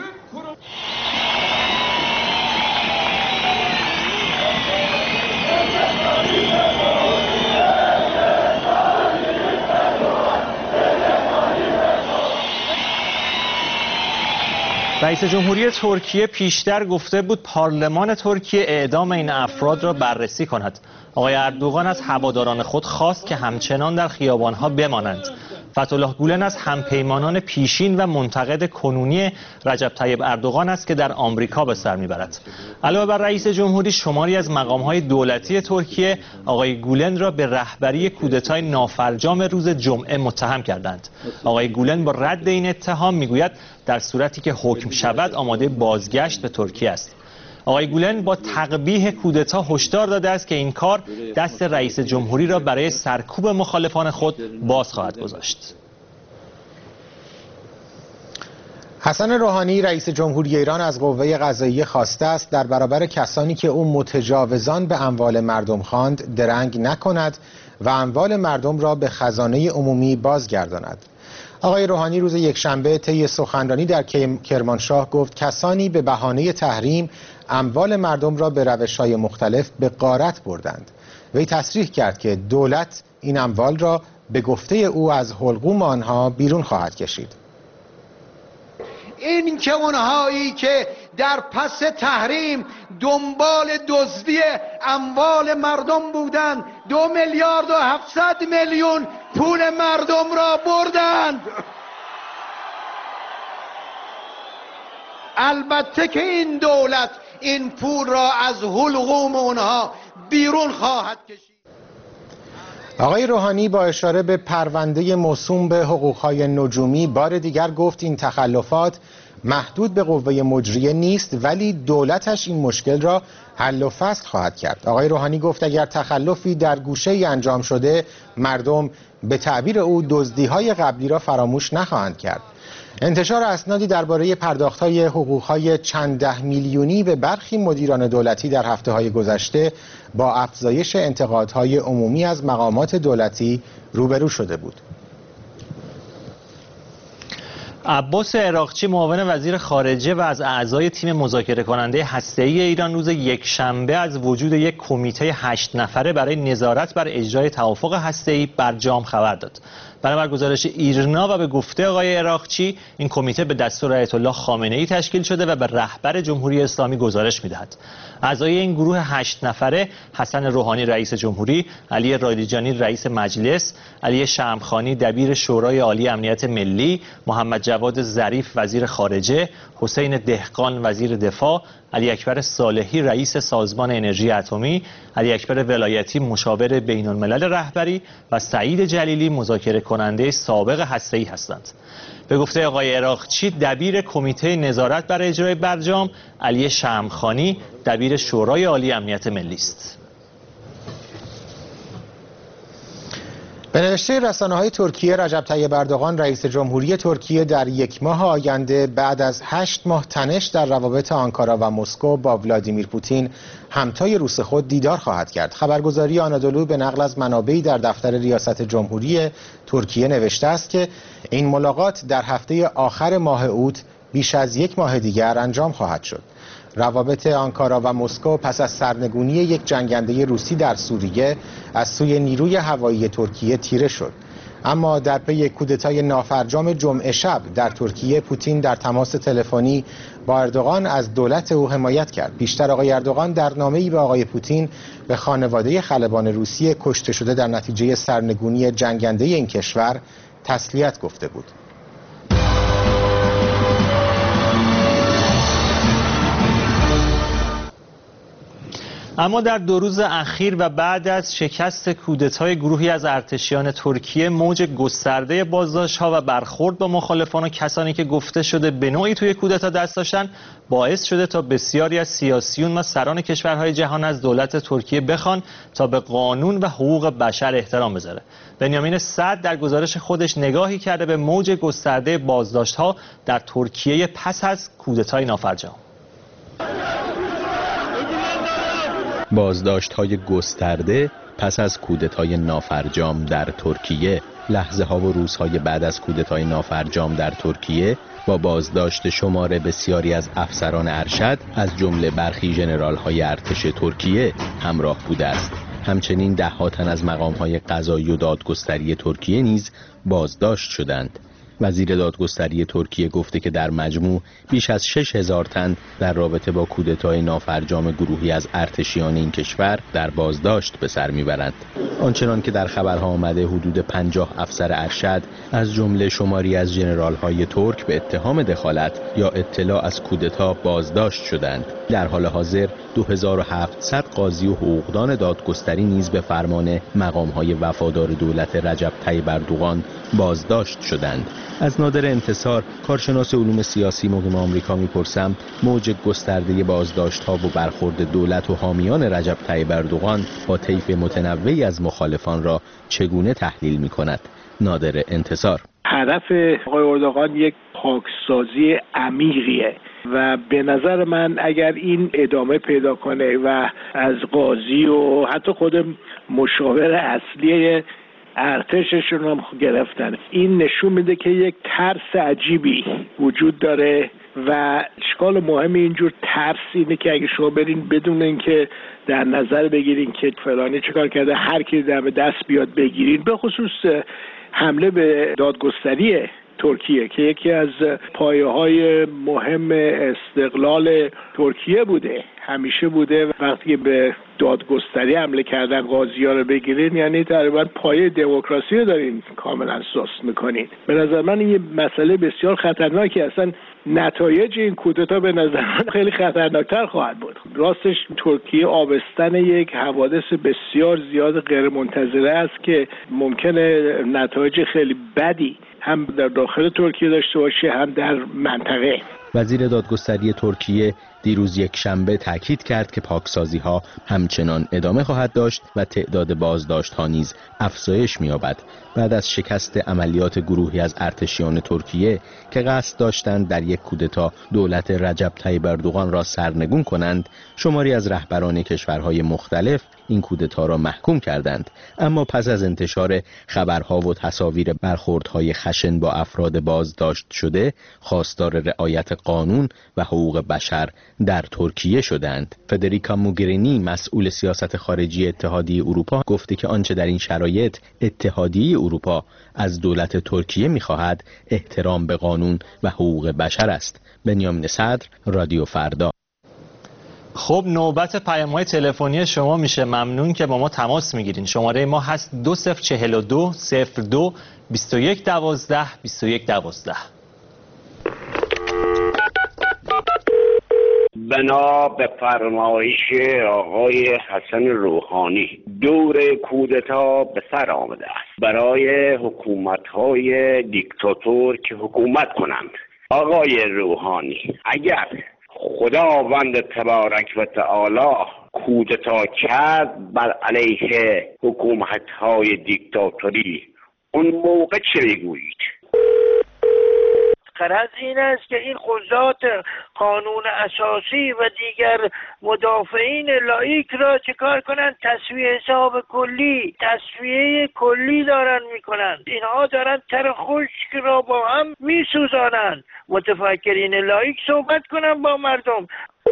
رئیس جمهوری ترکیه پیشتر گفته بود پارلمان ترکیه اعدام این افراد را بررسی کند. آقای اردوغان از هواداران خود خواست که همچنان در خیابانها بمانند. فتح‌الله گولن از همپیمانان پیشین و منتقد کنونی رجب طیب اردوغان است که در آمریکا به سر میبرد. علاوه بر رئیس جمهوری شماری از مقام‌های دولتی ترکیه آقای گولن را به رهبری کودتای نافرجام روز جمعه متهم کردند. آقای گولن با رد این اتهام میگوید در صورتی که حکم شود آماده بازگشت به ترکیه است. آقای گولن با تقبیح کودتا هشدار داده است که این کار دست رئیس جمهوری را برای سرکوب مخالفان خود باز خواهد گذاشت.
حسن روحانی رئیس جمهوری ایران از قوه قضاییه خواسته است در برابر کسانی که او متجاوزان به اموال مردم خواند درنگ نکند و اموال مردم را به خزانه عمومی بازگرداند. آقای روحانی روز یکشنبه طی سخنرانی در کرمانشاه گفت کسانی به بهانه تحریم اموال مردم را به روش‌های مختلف به غارت بردند. وی تصریح کرد که دولت این اموال را به گفته او از حلقوم آنها بیرون خواهد کشید.
این که اونهایی که در پس تحریم دنبال دزدی اموال مردم بودند 2 میلیارد و 700 میلیون پول مردم را بردند. البته که این دولت این پول را از حلقوم اونها بیرون خواهد کشید.
آقای روحانی با اشاره به پرونده موسوم به حقوق‌های نجومی بار دیگر گفت این تخلفات محدود به قوه مجریه نیست ولی دولتش این مشکل را حل و فصل خواهد کرد. آقای روحانی گفت اگر تخلفی در گوشه‌ای انجام شده مردم به تعبیر او دزدی‌های قبلی را فراموش نخواهند کرد. انتشار اسنادی درباره پرداخت‌های حقوق‌های چند ده میلیونی به برخی مدیران دولتی در هفته‌های گذشته با افزایش انتقادهای عمومی از مقامات دولتی روبرو شده بود.
عباس عراقچی معاون وزیر خارجه و از اعضای تیم مذاکره کننده هسته‌ای ایران روز یکشنبه از وجود یک کمیته 8 نفره برای نظارت بر اجرای توافق هسته‌ای برجام خبر داد. بنابر گزارش ایرنا و به گفته آقای عراقچی، این کمیته به دستور آیت الله خامنه‌ای تشکیل شده و به رهبر جمهوری اسلامی گزارش می‌دهد. اعضای این گروه 8 نفره حسن روحانی رئیس جمهوری، علی رایلیجانی رئیس مجلس، علی شمخانی دبیر شورای عالی امنیت ملی، محمد جواد ظریف وزیر خارجه، حسین دهقان وزیر دفاع، علی اکبر صالحی رئیس سازمان انرژی اتمی، علی اکبر ولایتی مشاور بین الملل رهبری و سعید جلیلی مذاکره کننده سابق هسته‌ای هستند. به گفته آقای عراقچی، دبیر کمیته نظارت بر اجرای برجام علی شمخانی دبیر شورای عالی امنیت ملی است.
به نوشته رسانه‌های ترکیه، رجب طیب اردوغان رئیس جمهوری ترکیه در یک ماه آینده بعد از 8 ماه تنش در روابط آنکارا و مسکو با ولادیمیر پوتین همتای روس خود دیدار خواهد کرد. خبرگزاری آنادولو به نقل از منابعی در دفتر ریاست جمهوری ترکیه نوشته است که این ملاقات در هفته آخر ماه اوت بیش از یک ماه دیگر انجام خواهد شد. روابط آنکارا و مسکو پس از سرنگونی یک جنگنده روسی در سوریه از سوی نیروی هوایی ترکیه تیره شد. اما در پی کودتای نافرجام جمعه شب در ترکیه، پوتین در تماس تلفنی با اردوغان از دولت او حمایت کرد. پیشتر آقای اردوغان در نامه‌ای به آقای پوتین به خانواده خلبان روسی کشته شده در نتیجه سرنگونی جنگنده این کشور تسلیت گفته بود.
اما در 2 روز اخیر و بعد از شکست کودتای گروهی از ارتشیان ترکیه، موج گسترده بازداشت‌ها و برخورد با مخالفان و کسانی که گفته شده به نوعی توی کودتا دست داشتن باعث شده تا بسیاری از سیاسیون و سران کشورهای جهان از دولت ترکیه بخوان تا به قانون و حقوق بشر احترام بذاره. بنیامین صدر در گزارش خودش نگاهی کرده به موج گسترده بازداشت‌ها در ترکیه پس از کودتای نافرجام.
بازداشت‌های گسترده پس از کودتای نافرجام در ترکیه. لحظه‌ها و روزهای بعد از کودتای نافرجام در ترکیه با بازداشت شمار بسیاری از افسران ارشد از جمله برخی ژنرال‌های ارتش ترکیه همراه بوده است. همچنین ده‌ها تن از مقام‌های قضایی و دادگستری ترکیه نیز بازداشت شدند. وزیر دادگستری ترکیه گفته که در مجموع بیش از 6000 تن در رابطه با کودتای نافرجام گروهی از ارتشیان این کشور در بازداشت به سر میبرند. آنچنان که در خبرها آمده، حدود 50 افسر ارشد از جمله شماری از ژنرال‌های ترک به اتهام دخالت یا اطلاع از کودتا بازداشت شدند. در حال حاضر 2700 قاضی و حقوقدان دادگستری نیز به فرمان مقام‌های وفادار دولت رجب طیب اردوغان بازداشت شدند. از نادر انتصار، کارشناس علوم سیاسی، مقیم آمریکا میپرسم موج گسترده بازداشت‌ها و برخورد دولت و حامیان رجب طیب اردوغان با طیف متنوعی از مخالفان را چگونه تحلیل می‌کند؟ نادر انتصار:
هدف آقای اردوغان یک پاکسازی عمیقیه و به نظر من اگر این ادامه پیدا کنه و از قاضی و حتی خود مشاور اصلی ارتششون هم گرفتن، این نشون میده که یک ترس عجیبی وجود داره و اشکال مهم اینجور ترس اینه که اگه شما برین بدون اینکه در نظر بگیرین که فلانی چیکار کرده هر کی دست بیاد بگیرین، به خصوص حمله به دادگستری ترکیه که یکی از پایه‌های مهم استقلال ترکیه بوده، همیشه بوده. وقتی که به دادگستری حمله کردن قاضی‌ها رو بگیرین، یعنی تقریبا پایه دموکراسی رو دارین کاملا سست میکنین. به نظر من این یه مسئله بسیار خطرناکی، اصلا نتایج این کودتا به نظر من خیلی خطرناکتر خواهد بود. راستش ترکیه آبستن یک حوادث بسیار زیاد غیرمنتظره است که ممکنه نتایج خیلی بدی هم در داخل ترکیه داشته باشه هم در منطقه.
وزیر دادگستری ترکیه دیروز یک شنبه تاکید کرد که پاکسازی‌ها همچنان ادامه خواهد داشت و تعداد بازداشت‌ها نیز افزایش می‌یابد. بعد از شکست عملیات گروهی از ارتشیان ترکیه که قصد داشتند در یک کودتا دولت رجب طیب اردوغان را سرنگون کنند، شماری از رهبران کشورهای مختلف این کودتا را محکوم کردند. اما پس از انتشار خبرها و تصاویر برخوردهای خشن با افراد بازداشت شده، خواستار رعایت قانون و حقوق بشر در ترکیه شدند. فدریکا موگرینی مسئول سیاست خارجی اتحادیه اروپا گفته که آنچه در این شرایط اتحادیه اروپا از دولت ترکیه می‌خواهد احترام به قانون و حقوق بشر است. بنیامین صدر، رادیو فردا.
خب نوبت پیام‌های تلفنی شما میشه. ممنون که با ما تماس میگیرین. شماره ما هست 2042 02 21 12 21 12.
بنا به فرمایش آقای حسن روحانی دور کودتا به سر آمده است. برای حکومت‌های دیکتاتور که حکومت کنند، آقای روحانی اگر خداوند تبارک و تعالی کودتا کرد بر علیه حکومت‌های دیکتاتوری، اون موقع چه میگویید؟
غرض این است که این قضات قانون اساسی و دیگر مدافعین لایک را چکار کنند؟ تصفیه حساب کلی، تصفیه کلی دارن میکنند. اینها دارن تر خشک را با هم میسوزانند. متفکرین لایک صحبت کنن با مردم.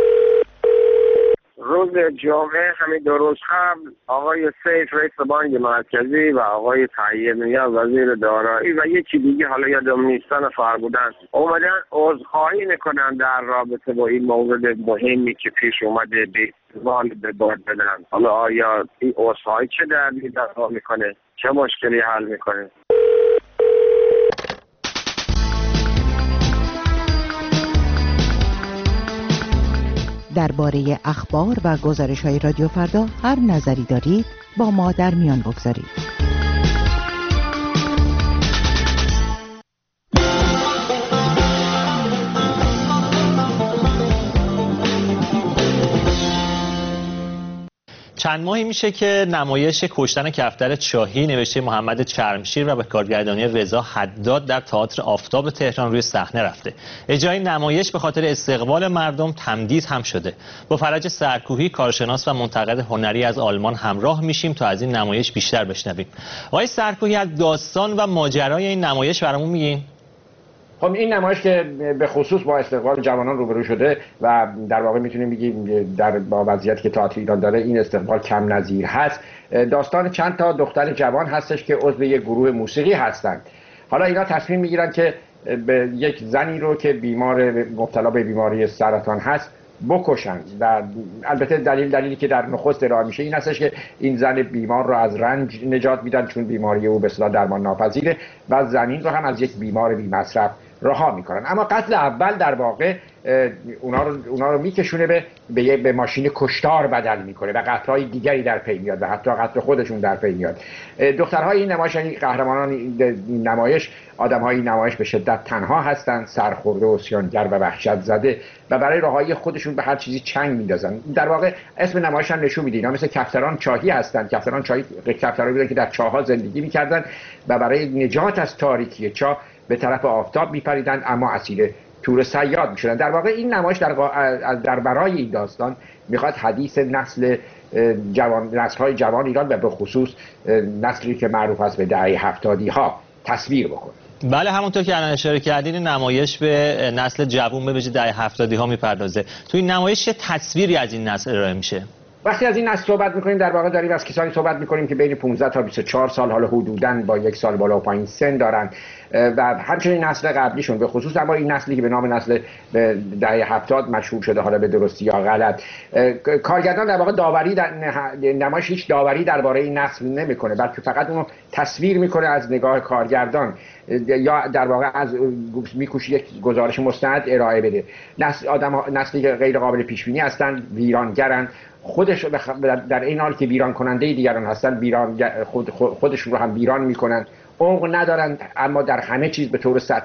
روز جمعه همین 2 روز قبل آقای سیف رئیس بانک مرکزی و آقای طیب نیاز وزیر دارایی و یکی دیگه حالا یادم نیستن فرمودن اومدن عذرخواهی میکنن در رابطه با این مورد مهمی که پیش اومده به استقبال به باد بدن. حالا آیا این عذرخواهی چه دردی دوا میکنه؟ چه مشکلی حل میکنه؟
درباره اخبار و گزارش‌های رادیو فردا هر نظری دارید با ما در میان بگذارید.
چند ماهی میشه که نمایش کشتن کفتر چاهی نوشته محمد چرمشیر و به کارگردانی رضا حداد در تئاتر آفتاب تهران روی صحنه رفته. اجرای نمایش به خاطر استقبال مردم تمدید هم شده. با فرج سرکوهی، کارشناس و منتقد هنری از آلمان همراه میشیم تا از این نمایش بیشتر بشنویم. آقای سرکوهی، از داستان و ماجرای این نمایش برامون میگین؟
خب این نمایش که به خصوص با استقبال جوانان روبرو شده و در واقع میتونیم بگیم با وضعیتی که تئاتر ایران داره این استقبال کم نظیر هست، داستان چند تا دختر جوان هستش که عضو یک گروه موسیقی هستند. حالا اینا تصمیم میگیرن که به یک زنی رو که مبتلا به بیماری سرطان هست بکشند. و البته دلیلی که در نخست ارائه میشه این هستش که این زن بیمار رو از رنج نجات میدن چون بیماری او به اصطلاح درمان ناپذیره و زنین رو هم از یک بیمار بی‌مصرف رها میکنن. اما قتل اول در واقع اونا رو میکشونه به ماشین کشتار بدل میکنه و قتل‌های دیگری در پی میاد و حتی قتل خودشون در پی میاد. دخترهای این نمایش، یعنی قهرمانان این نمایش، آدم‌های این نمایش به شدت تنها هستند، سرخورده و عصیانگر و وحشت زده و برای رهایی خودشون به هر چیزی چنگ میندازن. در واقع اسم نمایش هم نشون میده اینا مثل کفتران چاهی هستند. کفتران چاهی کفترایی بودن که در چاه‌ها زندگی میکردن و برای نجات از تاریکی چاه به طرف آفتاب میپریدند اما اسیر تور صیاد میشدن. در واقع این نمایش در برای این داستان میخواد حدیث نسل‌های جوان ایران و به خصوص نسلی که معروف است به دهه 70 ها تصویر بکنه.
بله، همونطور که الان اشاره کردین نمایش به نسل جوان به ویژه دهه 70 ها میپردازه. تو این نمایش چه تصویری از این نسل ارائه میشه؟
وقتی از این نسل صحبت میکنیم در واقع داریم از کسانی صحبت میکنیم که بین 15 تا 24 سال حالا حدوداً با 1 سال بالا و پایین سن دارن و همچنین نسل قبلیشون به خصوص، اما این نسلی که به نام نسل دهه 70 مشهور شده حالا به درستی یا غلط. کارگردان در واقع داوری در نمایش هیچ داوری درباره این نسل نمیکنه، بلکه فقط اونو تصویر میکنه از نگاه کارگردان یا در واقع از میکوشه یک گزارش مستند ارائه بده. نسلی که غیر قابل پیش بینی هستن، ویرانگرن، در این حال که ویران کننده دیگران هستن خودشون رو هم ویران میکنن، عمق ندارن اما در همه چیز به طور سطحی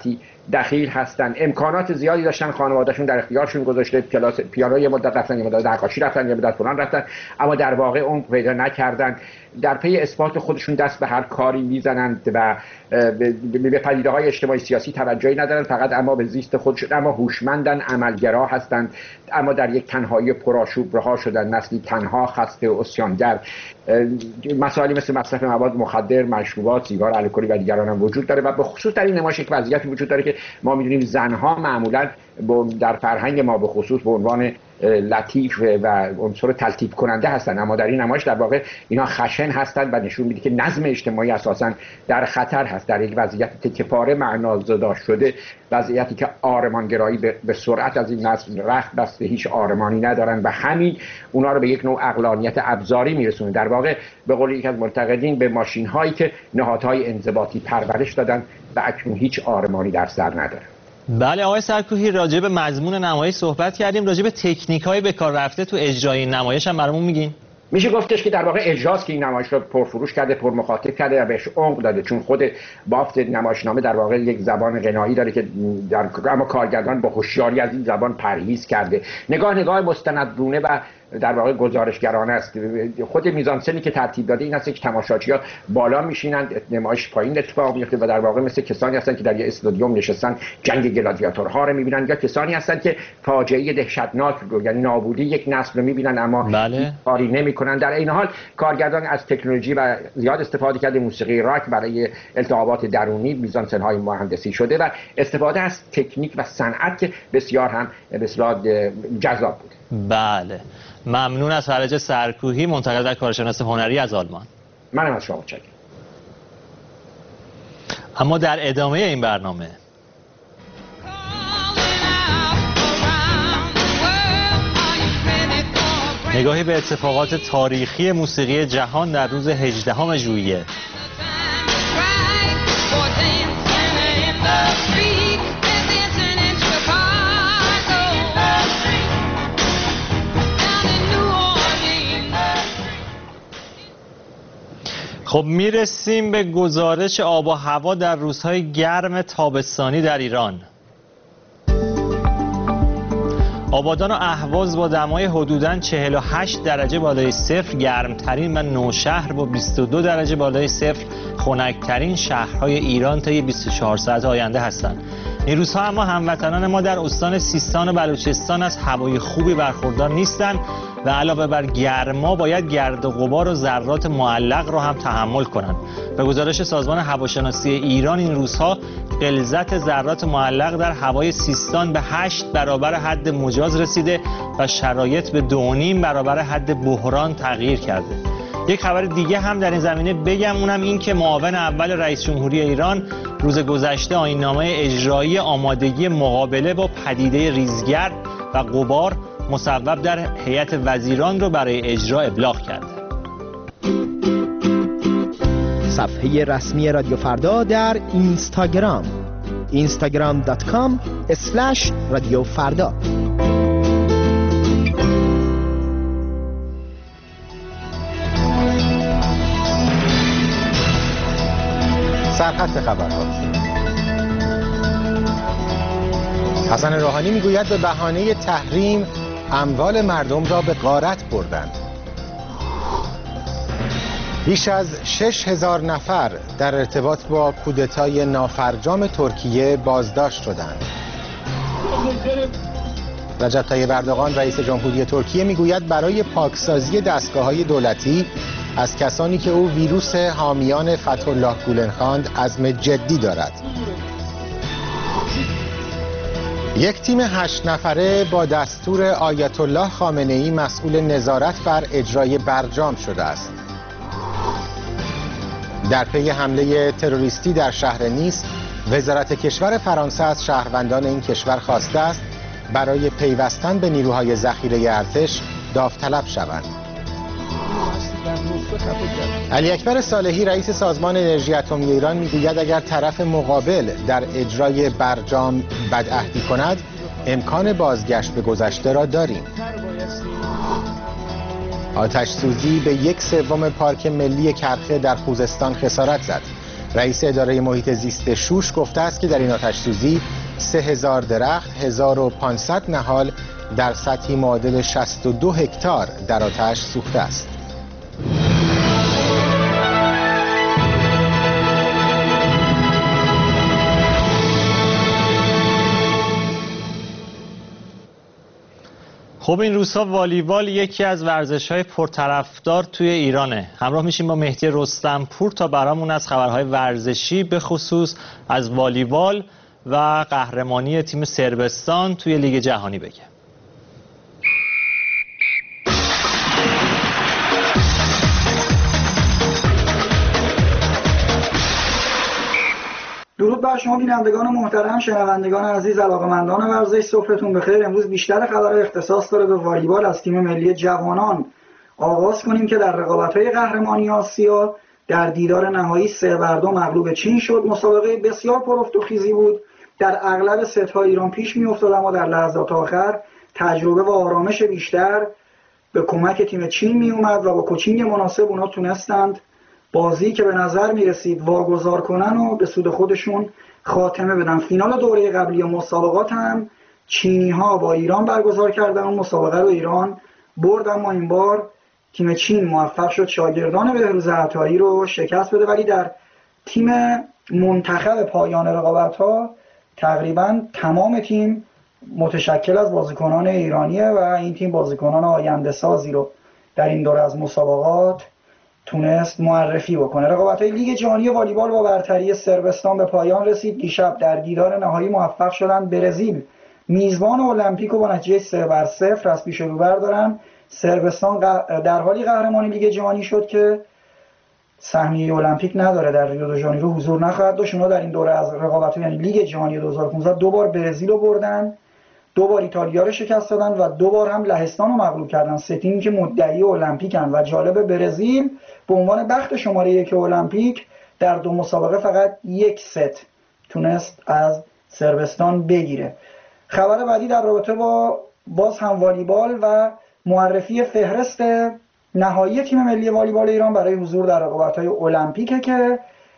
دخیل هستند. امکانات زیادی داشتن، خانواده‌شون در اختیارشون گذاشته، کلاس پیانو یه مدت رفتن، یه مدت نقاشی رفتن، یه مدت فلان رفتن، اما در واقع اون پیدا نکردن. در پی اثبات خودشون دست به هر کاری میزنند و به پدیده‌های اجتماعی سیاسی توجهی ندارن، فقط اما به زیست خودشون، اما هوشمندن، عملگرا هستند، اما در یک تنهایی پرآشوب رها شدن، نسلی تنها، خسته و عصیانگر. مسائلی مثل مصرف مواد مخدر، مشروبات، سیگار، الکلی و دیگران هم وجود داره و به خصوص در این نمایش یک وضعیتی وجود داره که ما می‌دونیم زنها معمولاً در فرهنگ ما به خصوص به عنوان لطیف و عنصر تلطیف کننده هستند، اما در این نمایش در واقع اینا خشن هستند و نشون میده که نظم اجتماعی اساساً در خطر هست، در یک وضعیت تکه‌پاره معنازدا شده، وضعیتی که آرمانگرایی به سرعت از این نظم رخت بسته، هیچ آرمانی ندارن و همین اونا رو به یک نوع عقلانیت ابزاری میرسونه. در واقع به قول یک از منتقدین به ماشین هایی که نهادهای انضباطی پرورش دادن و اکنون هیچ آرمانی در سر نداره.
بله آقای سرکوهی، راجع به مضمون نمایش صحبت کردیم، راجع به تکنیک‌های به کار رفته تو اجرای این نمایش هم برامون میگین؟
میشه گفتش که در واقع اجراست که این نمایش رو پرفروش کرده، پرمخاطب کرده و بهش عمق داده، چون خود بافت نمایشنامه در واقع یک زبان غنایی داره که اما کارگردان با هوشیاری از این زبان پرهیز کرده. نگاه مستندرونه و در واقع گزارشگرانه است. خود میزانسنی که ترتیب داده این است که تماشاچی‌ها بالا میشینند، نمایش پایین اتفاق میفته و در واقع مثل کسانی هستند که در یه استادیوم نشستن جنگ گلادیاتورها رو میبینن، یا کسانی هستند که فاجعه دهشتناک رو، یعنی نابودی یک نسل رو میبینن اما کاری نمیکنن. در این حال کارگردان از تکنولوژی و زیاد استفاده کرده، موسیقی راک برای التهابات درونی، میزانسن‌های مهندسی شده و استفاده از تکنیک و صنعت که بسیار هم بسیار جذاب بود.
بله، ممنون از فرج سرکوهی، منتقد و کارشناس هنری از آلمان.
منم از شما متشکرم.
اما در ادامه این برنامه نگاهی به اتفاقات تاریخی موسیقی جهان در روز 18 ژوئیه. خب میرسیم به گزارش آب و هوا در روزهای گرم تابستانی در ایران. آبادان و اهواز با دمای حدوداً 48 درجه بالای صفر گرمترین و نوشهر با 22 درجه بالای صفر خنکترین شهرهای ایران طی 24 ساعت آینده هستند. این روزها اما هموطنان ما در استان سیستان و بلوچستان از هوای خوبی برخوردار نیستند و علاوه بر گرما باید گرد و غبار و ذرات معلق را هم تحمل کنند. به گزارش سازمان هواشناسی ایران این روزها غلظت ذرات معلق در هوای سیستان به 8 برابر حد مجاز رسیده و شرایط به 2.5 برابر حد بحران تغییر کرده. یک خبر دیگه هم در این زمینه بگم، اونم این که معاون اول رئیس جمهوری ایران روز گذشته آیین‌نامه اجرایی آمادگی مقابله با پدیده ریزگرد و غبار مصوب در هیئت وزیران رو برای اجرا ابلاغ کرد.
صفحه رسمی رادیو فردا در اینستاگرام instagram.com/رادیو فردا.
سرخط خبرها. حسن روحانی میگوید به بهانه تحریم اموال مردم را به غارت بردند. بیش از 6000 نفر در ارتباط با کودتای نافرجام ترکیه بازداشت شدند. رجب طیب اردوغان رئیس جمهوری ترکیه میگوید برای پاکسازی دستگاه‌های دولتی از کسانی که او ویروس حامیان فتح الله گولن خواند عزم جدی دارد. یک تیم 8 نفره با دستور آیت الله خامنه‌ای مسئول نظارت بر اجرای برجام شده است. در پی حمله تروریستی در شهر نیس، وزارت کشور فرانسه از شهروندان این کشور خواسته است برای پیوستن به نیروهای ذخیره ارتش داوطلب شوند. علی اکبر صالحی رئیس سازمان انرژی اتمی ایران میگوید اگر طرف مقابل در اجرای برجام بدعهدی کند امکان بازگشت به گذشته را داریم. آتش سوزی به 1/3 پارک ملی کرخه در خوزستان خسارت زد. رئیس اداره محیط زیست شوش گفته است که در این آتش‌سوزی 3000 درخت، 1500 نهال در سطحی معادل 62 هکتار در آتش سوخته است.
خب این روزها والیبال یکی از ورزش‌های پرطرفدار توی ایرانه. همراه میشیم با مهدی رستمپور تا برامون از خبرهای ورزشی به خصوص از والیبال و قهرمانی تیم صربستان توی لیگ جهانی بگه.
درود بر شما بینندگان محترم، شنوندگان عزیز، علاقه‌مندان ورزش، صبحتون بخیر. امروز بیشتر خبرها اختصاص داره به والیبال از تیم ملی جوانان. آغاز کنیم که در رقابت‌های قهرمانی آسیا در دیدار نهایی 3-2 مغلوب چین شد. مسابقه بسیار پرافت و خیزی بود. در اغلب ست‌ها ایران پیش می‌افتاد، اما در لحظات آخر تجربه و آرامش بیشتر به کمک تیم چین می‌اومد و با کوچینگ مناسب اونها تونستند بازی که به نظر میرسید واگذار کنن و به سود خودشون خاتمه بدن. فینال دوره قبلی مسابقات هم چینی ها با ایران برگزار کردن. اون مسابقه رو ایران برد، اما این بار تیم چین موفق شد شاگردان بهروز عطایی رو شکست بده. ولی در تیم منتخب پایان رقابت ها تقریبا تمام تیم متشکل از بازیکنان ایرانیه و این تیم بازیکنان آینده سازی رو در این دوره از مسابقات تونست معرفی بکنه. رقابت‌های لیگ جهانی والیبال با برتری صربستان به پایان رسید. دیشب در دیدار نهایی موفق شدند برزیل میزبان المپیک رو با نتیجه 3-0 از پیش رو بردارن. صربستان در حالی قهرمان لیگ جهانی شد که سهمیه المپیک نداره، در ریو دی ژانیرو حضور نخواهد داشت. اونا در این دوره از رقابت‌ها یعنی لیگ جهانی 2015 دو بار برزیل رو بردن، دو بار ایتالیا رو شکست دادن و دو بار هم لهستان رو مغلوب کردن. سه تیمی که مدعی المپیکن و جالب برزیل به عنوان بخت شماره 1 المپیک در دو مسابقه فقط یک ست تونست از صربستان بگیره. خبر بعدی در رابطه با باز هم والیبال و معرفی فهرست نهایی تیم ملی والیبال ایران برای حضور در رقابت‌های المپیکه که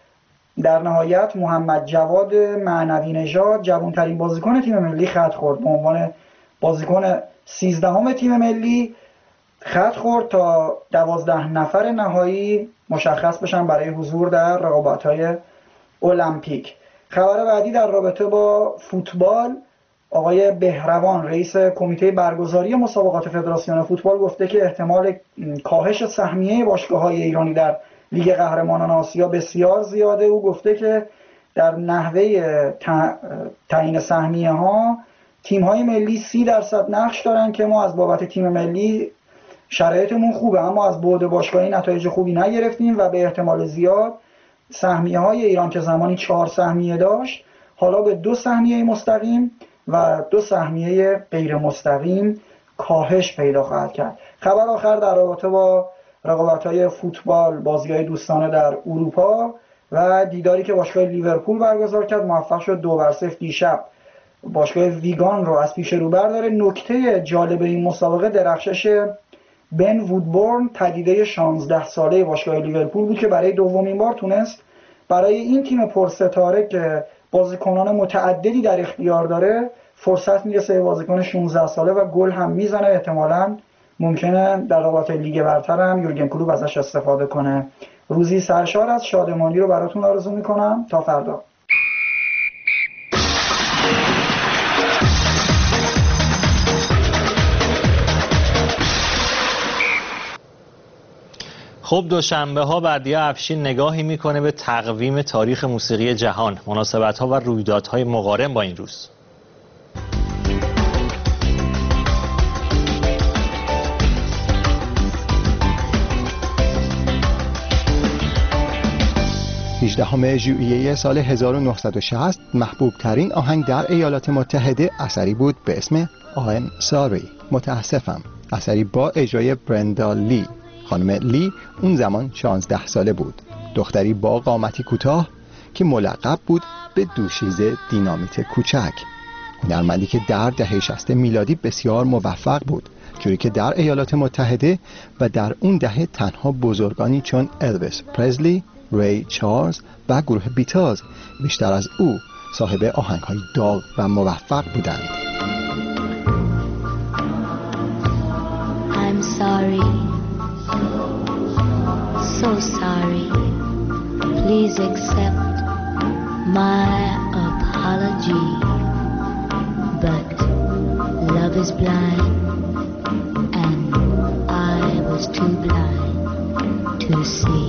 در نهایت محمد جواد معنوی نژاد جوان‌ترین بازیکن تیم ملی خط خورد. به عنوان بازیکن 13ام تیم ملی خط خورد تا 12 نفر نهایی مشخص بشن برای حضور در رقابت‌های المپیک. خبر بعدی در رابطه با فوتبال، آقای بهروان رئیس کمیته برگزاری مسابقات فدراسیون فوتبال گفته که احتمال کاهش سهمیه باشگاه‌های ایرانی در لیگ قهرمانان آسیا بسیار زیاده. او گفته که در نحوه تعیین سهمیه ها تیم های ملی 30% نقش دارن که ما از بابت تیم ملی شرایطمون خوبه اما از بعد باشگاهی نتایج خوبی نگرفتیم و به احتمال زیاد سهمیه های ایران که زمانی 4 سهمیه داشت حالا به 2 سهمیه مستقیم و 2 سهمیه غیر مستقیم کاهش پیدا خواهد کرد. خبر آخر در رابطه با رقابت‌های فوتبال، بازی‌های دوستانه در اروپا و دیداری که باشگاه لیورپول برگزار کرد، موفق شد 2-0 دیشب باشگاه ویگان رو از پیش رو برداره. نکته جالب این مسابقه درخشش بن وودبورن، پدیده 16 ساله باشگاه لیورپول بود که برای دومین بار تونست برای این تیم پرستاره که بازیکنان متعددی در اختیار داره فرصت میرسه. بازیکن 16 ساله و گل هم میزنه. احتمالاً ممکنه در رقابت لیگ برتر هم یورگن کلوپ ازش استفاده کنه. روزی سرشار از شادمانی رو براتون آرزو میکنم. تا فردا.
خب دوشنبه ها بردیا افشین نگاهی میکنه به تقویم تاریخ موسیقی جهان، مناسبت ها و رویدادهای مقارن با این روز.
ژوئیه سال 1960 محبوب ترین آهنگ در ایالات متحده اثری بود به اسم I'm Sorry، متاسفم، اثری با اجرای برندا لی. خانم لی اون زمان 16 ساله بود، دختری با قامتی کوتاه که ملقب بود به دوشیزه دینامیت کوچک. هنرمندی که در دهه 60 میلادی بسیار موفق بود، جوری که در ایالات متحده و در اون دهه تنها بزرگانی چون الویس پرزلی، ری چارلز و گروه بیتلز بیشتر از او صاحب آهنگ‌های داغ و موفق بودند.
I'm sorry, so sorry. Please accept my apology. But love is blind, and I was too blind to see.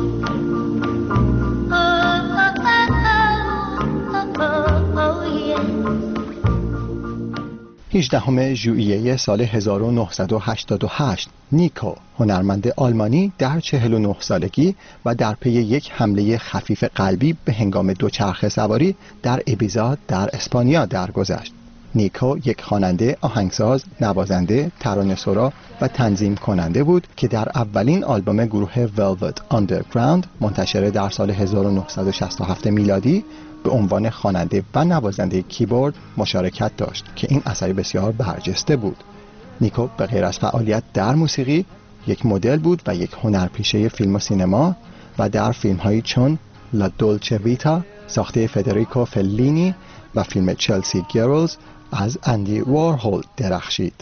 18 ژوئیه سال 1988 نیکو، هنرمند آلمانی در 49 سالگی و در پی یک حمله خفیف قلبی به هنگام دوچرخه سواری در ایبیزا در اسپانیا درگذشت. نیکو یک خواننده، آهنگساز، نوازنده، ترانه‌سرا و تنظیم کننده بود که در اولین آلبوم گروه Velvet Underground منتشر در سال 1967 میلادی به عنوان خواننده و نوازنده کیبورد مشارکت داشت که این اثر بسیار برجسته بود. نیکو به غیر از فعالیت در موسیقی یک مدل بود و یک هنرپیشه فیلم و سینما و در فیلم‌هایی چون لا دولچه ویتا ساخته فدریکو فلینی و فیلم چلسی گرلز از اندی وارهول درخشید.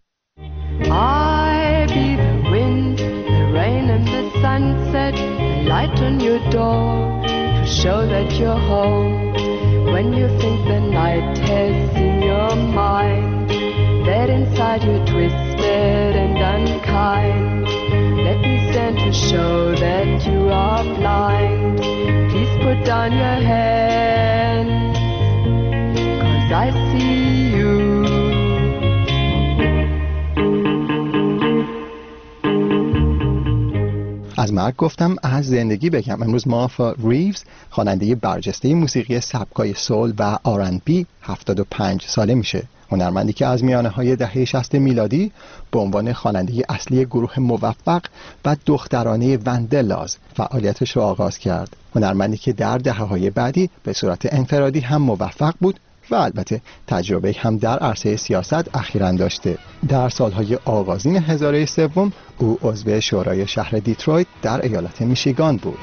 I be the wind, the rain and the sunset, the light on your door to show that you're home. When you think the night has in your mind, that inside you're twisted and unkind. Let me stand to show that you are blind. Please put down your hands, 'cause I see you.
از مرگ گفتم، از زندگی بگم. امروز مارفا ریوز خواننده برجسته موسیقی سبکای سول و R&B 75 ساله میشه. هنرمندی که از میانه‌های دهه 60 میلادی به عنوان خواننده اصلی گروه موفق و دخترانه وندلاز فعالیتش را آغاز کرد. هنرمندی که در دهه‌های بعدی به صورت انفرادی هم موفق بود و البته تجربه هم در عرصه سیاست اخیراً داشته. در سالهای آغازین هزاره سوم او عضو شورای شهر دیترویت در ایالت میشیگان بود.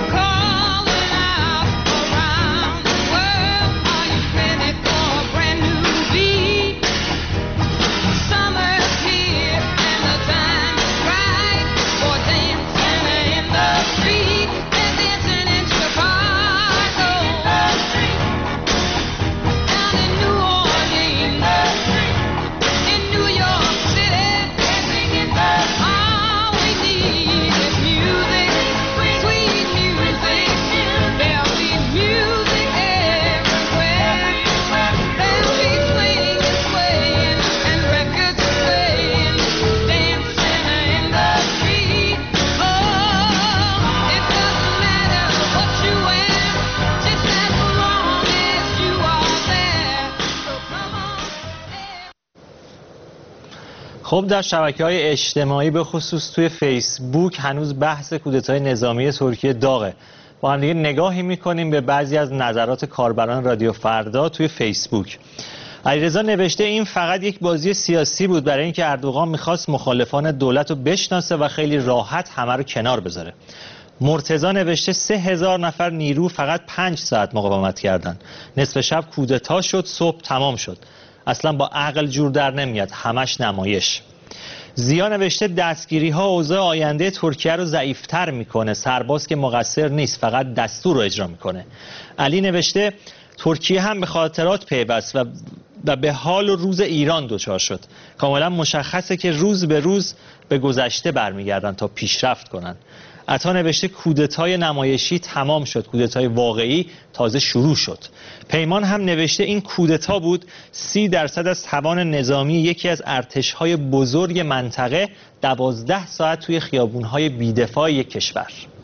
خب در شبکه‌های اجتماعی به خصوص توی فیسبوک هنوز بحث کودتای نظامی ترکیه داغه. با هم دیگه نگاهی می‌کنیم به بعضی از نظرات کاربران رادیو فردا توی فیسبوک. علیرضا نوشته این فقط یک بازی سیاسی بود برای اینکه اردوغان می‌خواست مخالفان دولت رو بشناسه و خیلی راحت همه رو کنار بذاره. مرتضی نوشته 3000 نفر نیرو فقط 5 ساعت مقاومت کردن. نصف شب کودتا شد، صبح تمام شد. اصلا با عقل جور در نمیاد، همش نمایش. زیا نوشته دستگیری ها اوضاع آینده ترکیه رو ضعیفتر میکنه، سرباز که مقصر نیست، فقط دستور رو اجرا میکنه. علی نوشته ترکیه هم به خاطرات پیوست و به حال و روز ایران دچار شد. کاملا مشخصه که روز به روز به گذشته برمیگردن تا پیشرفت کنن. عطا نوشته کودتای نمایشی تمام شد، کودتای واقعی تازه شروع شد. پیمان هم نوشته این کودتا بود، 30% از توان نظامی یکی از ارتش‌های بزرگ منطقه 12 ساعت توی خیابون‌های بی‌دفاع یک کشور.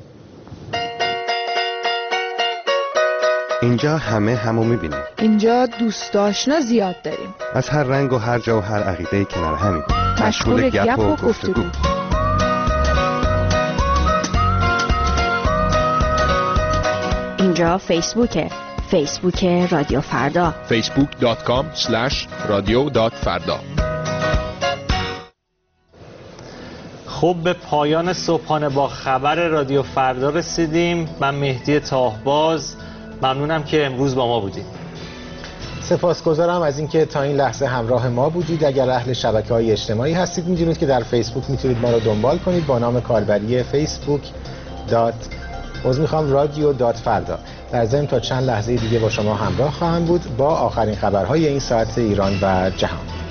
اینجا همه همو می‌بینیم.
اینجا دوست آشنا زیاد داریم.
از هر رنگ و هر جا و هر عقیده‌ای کنار همیم.
مشغول گپ و گفتگو.
اینجا فیسبوکه، فیسبوک رادیو فردا،
facebook.com/radio.farda.
خب به پایان صبحانه با خبر رادیو فردا رسیدیم. من مهدی تاهباز، ممنونم که امروز با ما بودید.
سپاسگزارم از اینکه تا این لحظه همراه ما بودید. اگر اهل شبکه‌های اجتماعی هستید می‌دونید که در فیسبوک میتونید ما رو دنبال کنید با نام کاربری facebook.radio.farda. در ضمن تا چند لحظه دیگه با شما همراه خواهم بود با آخرین خبرهای این ساعت ایران و جهان.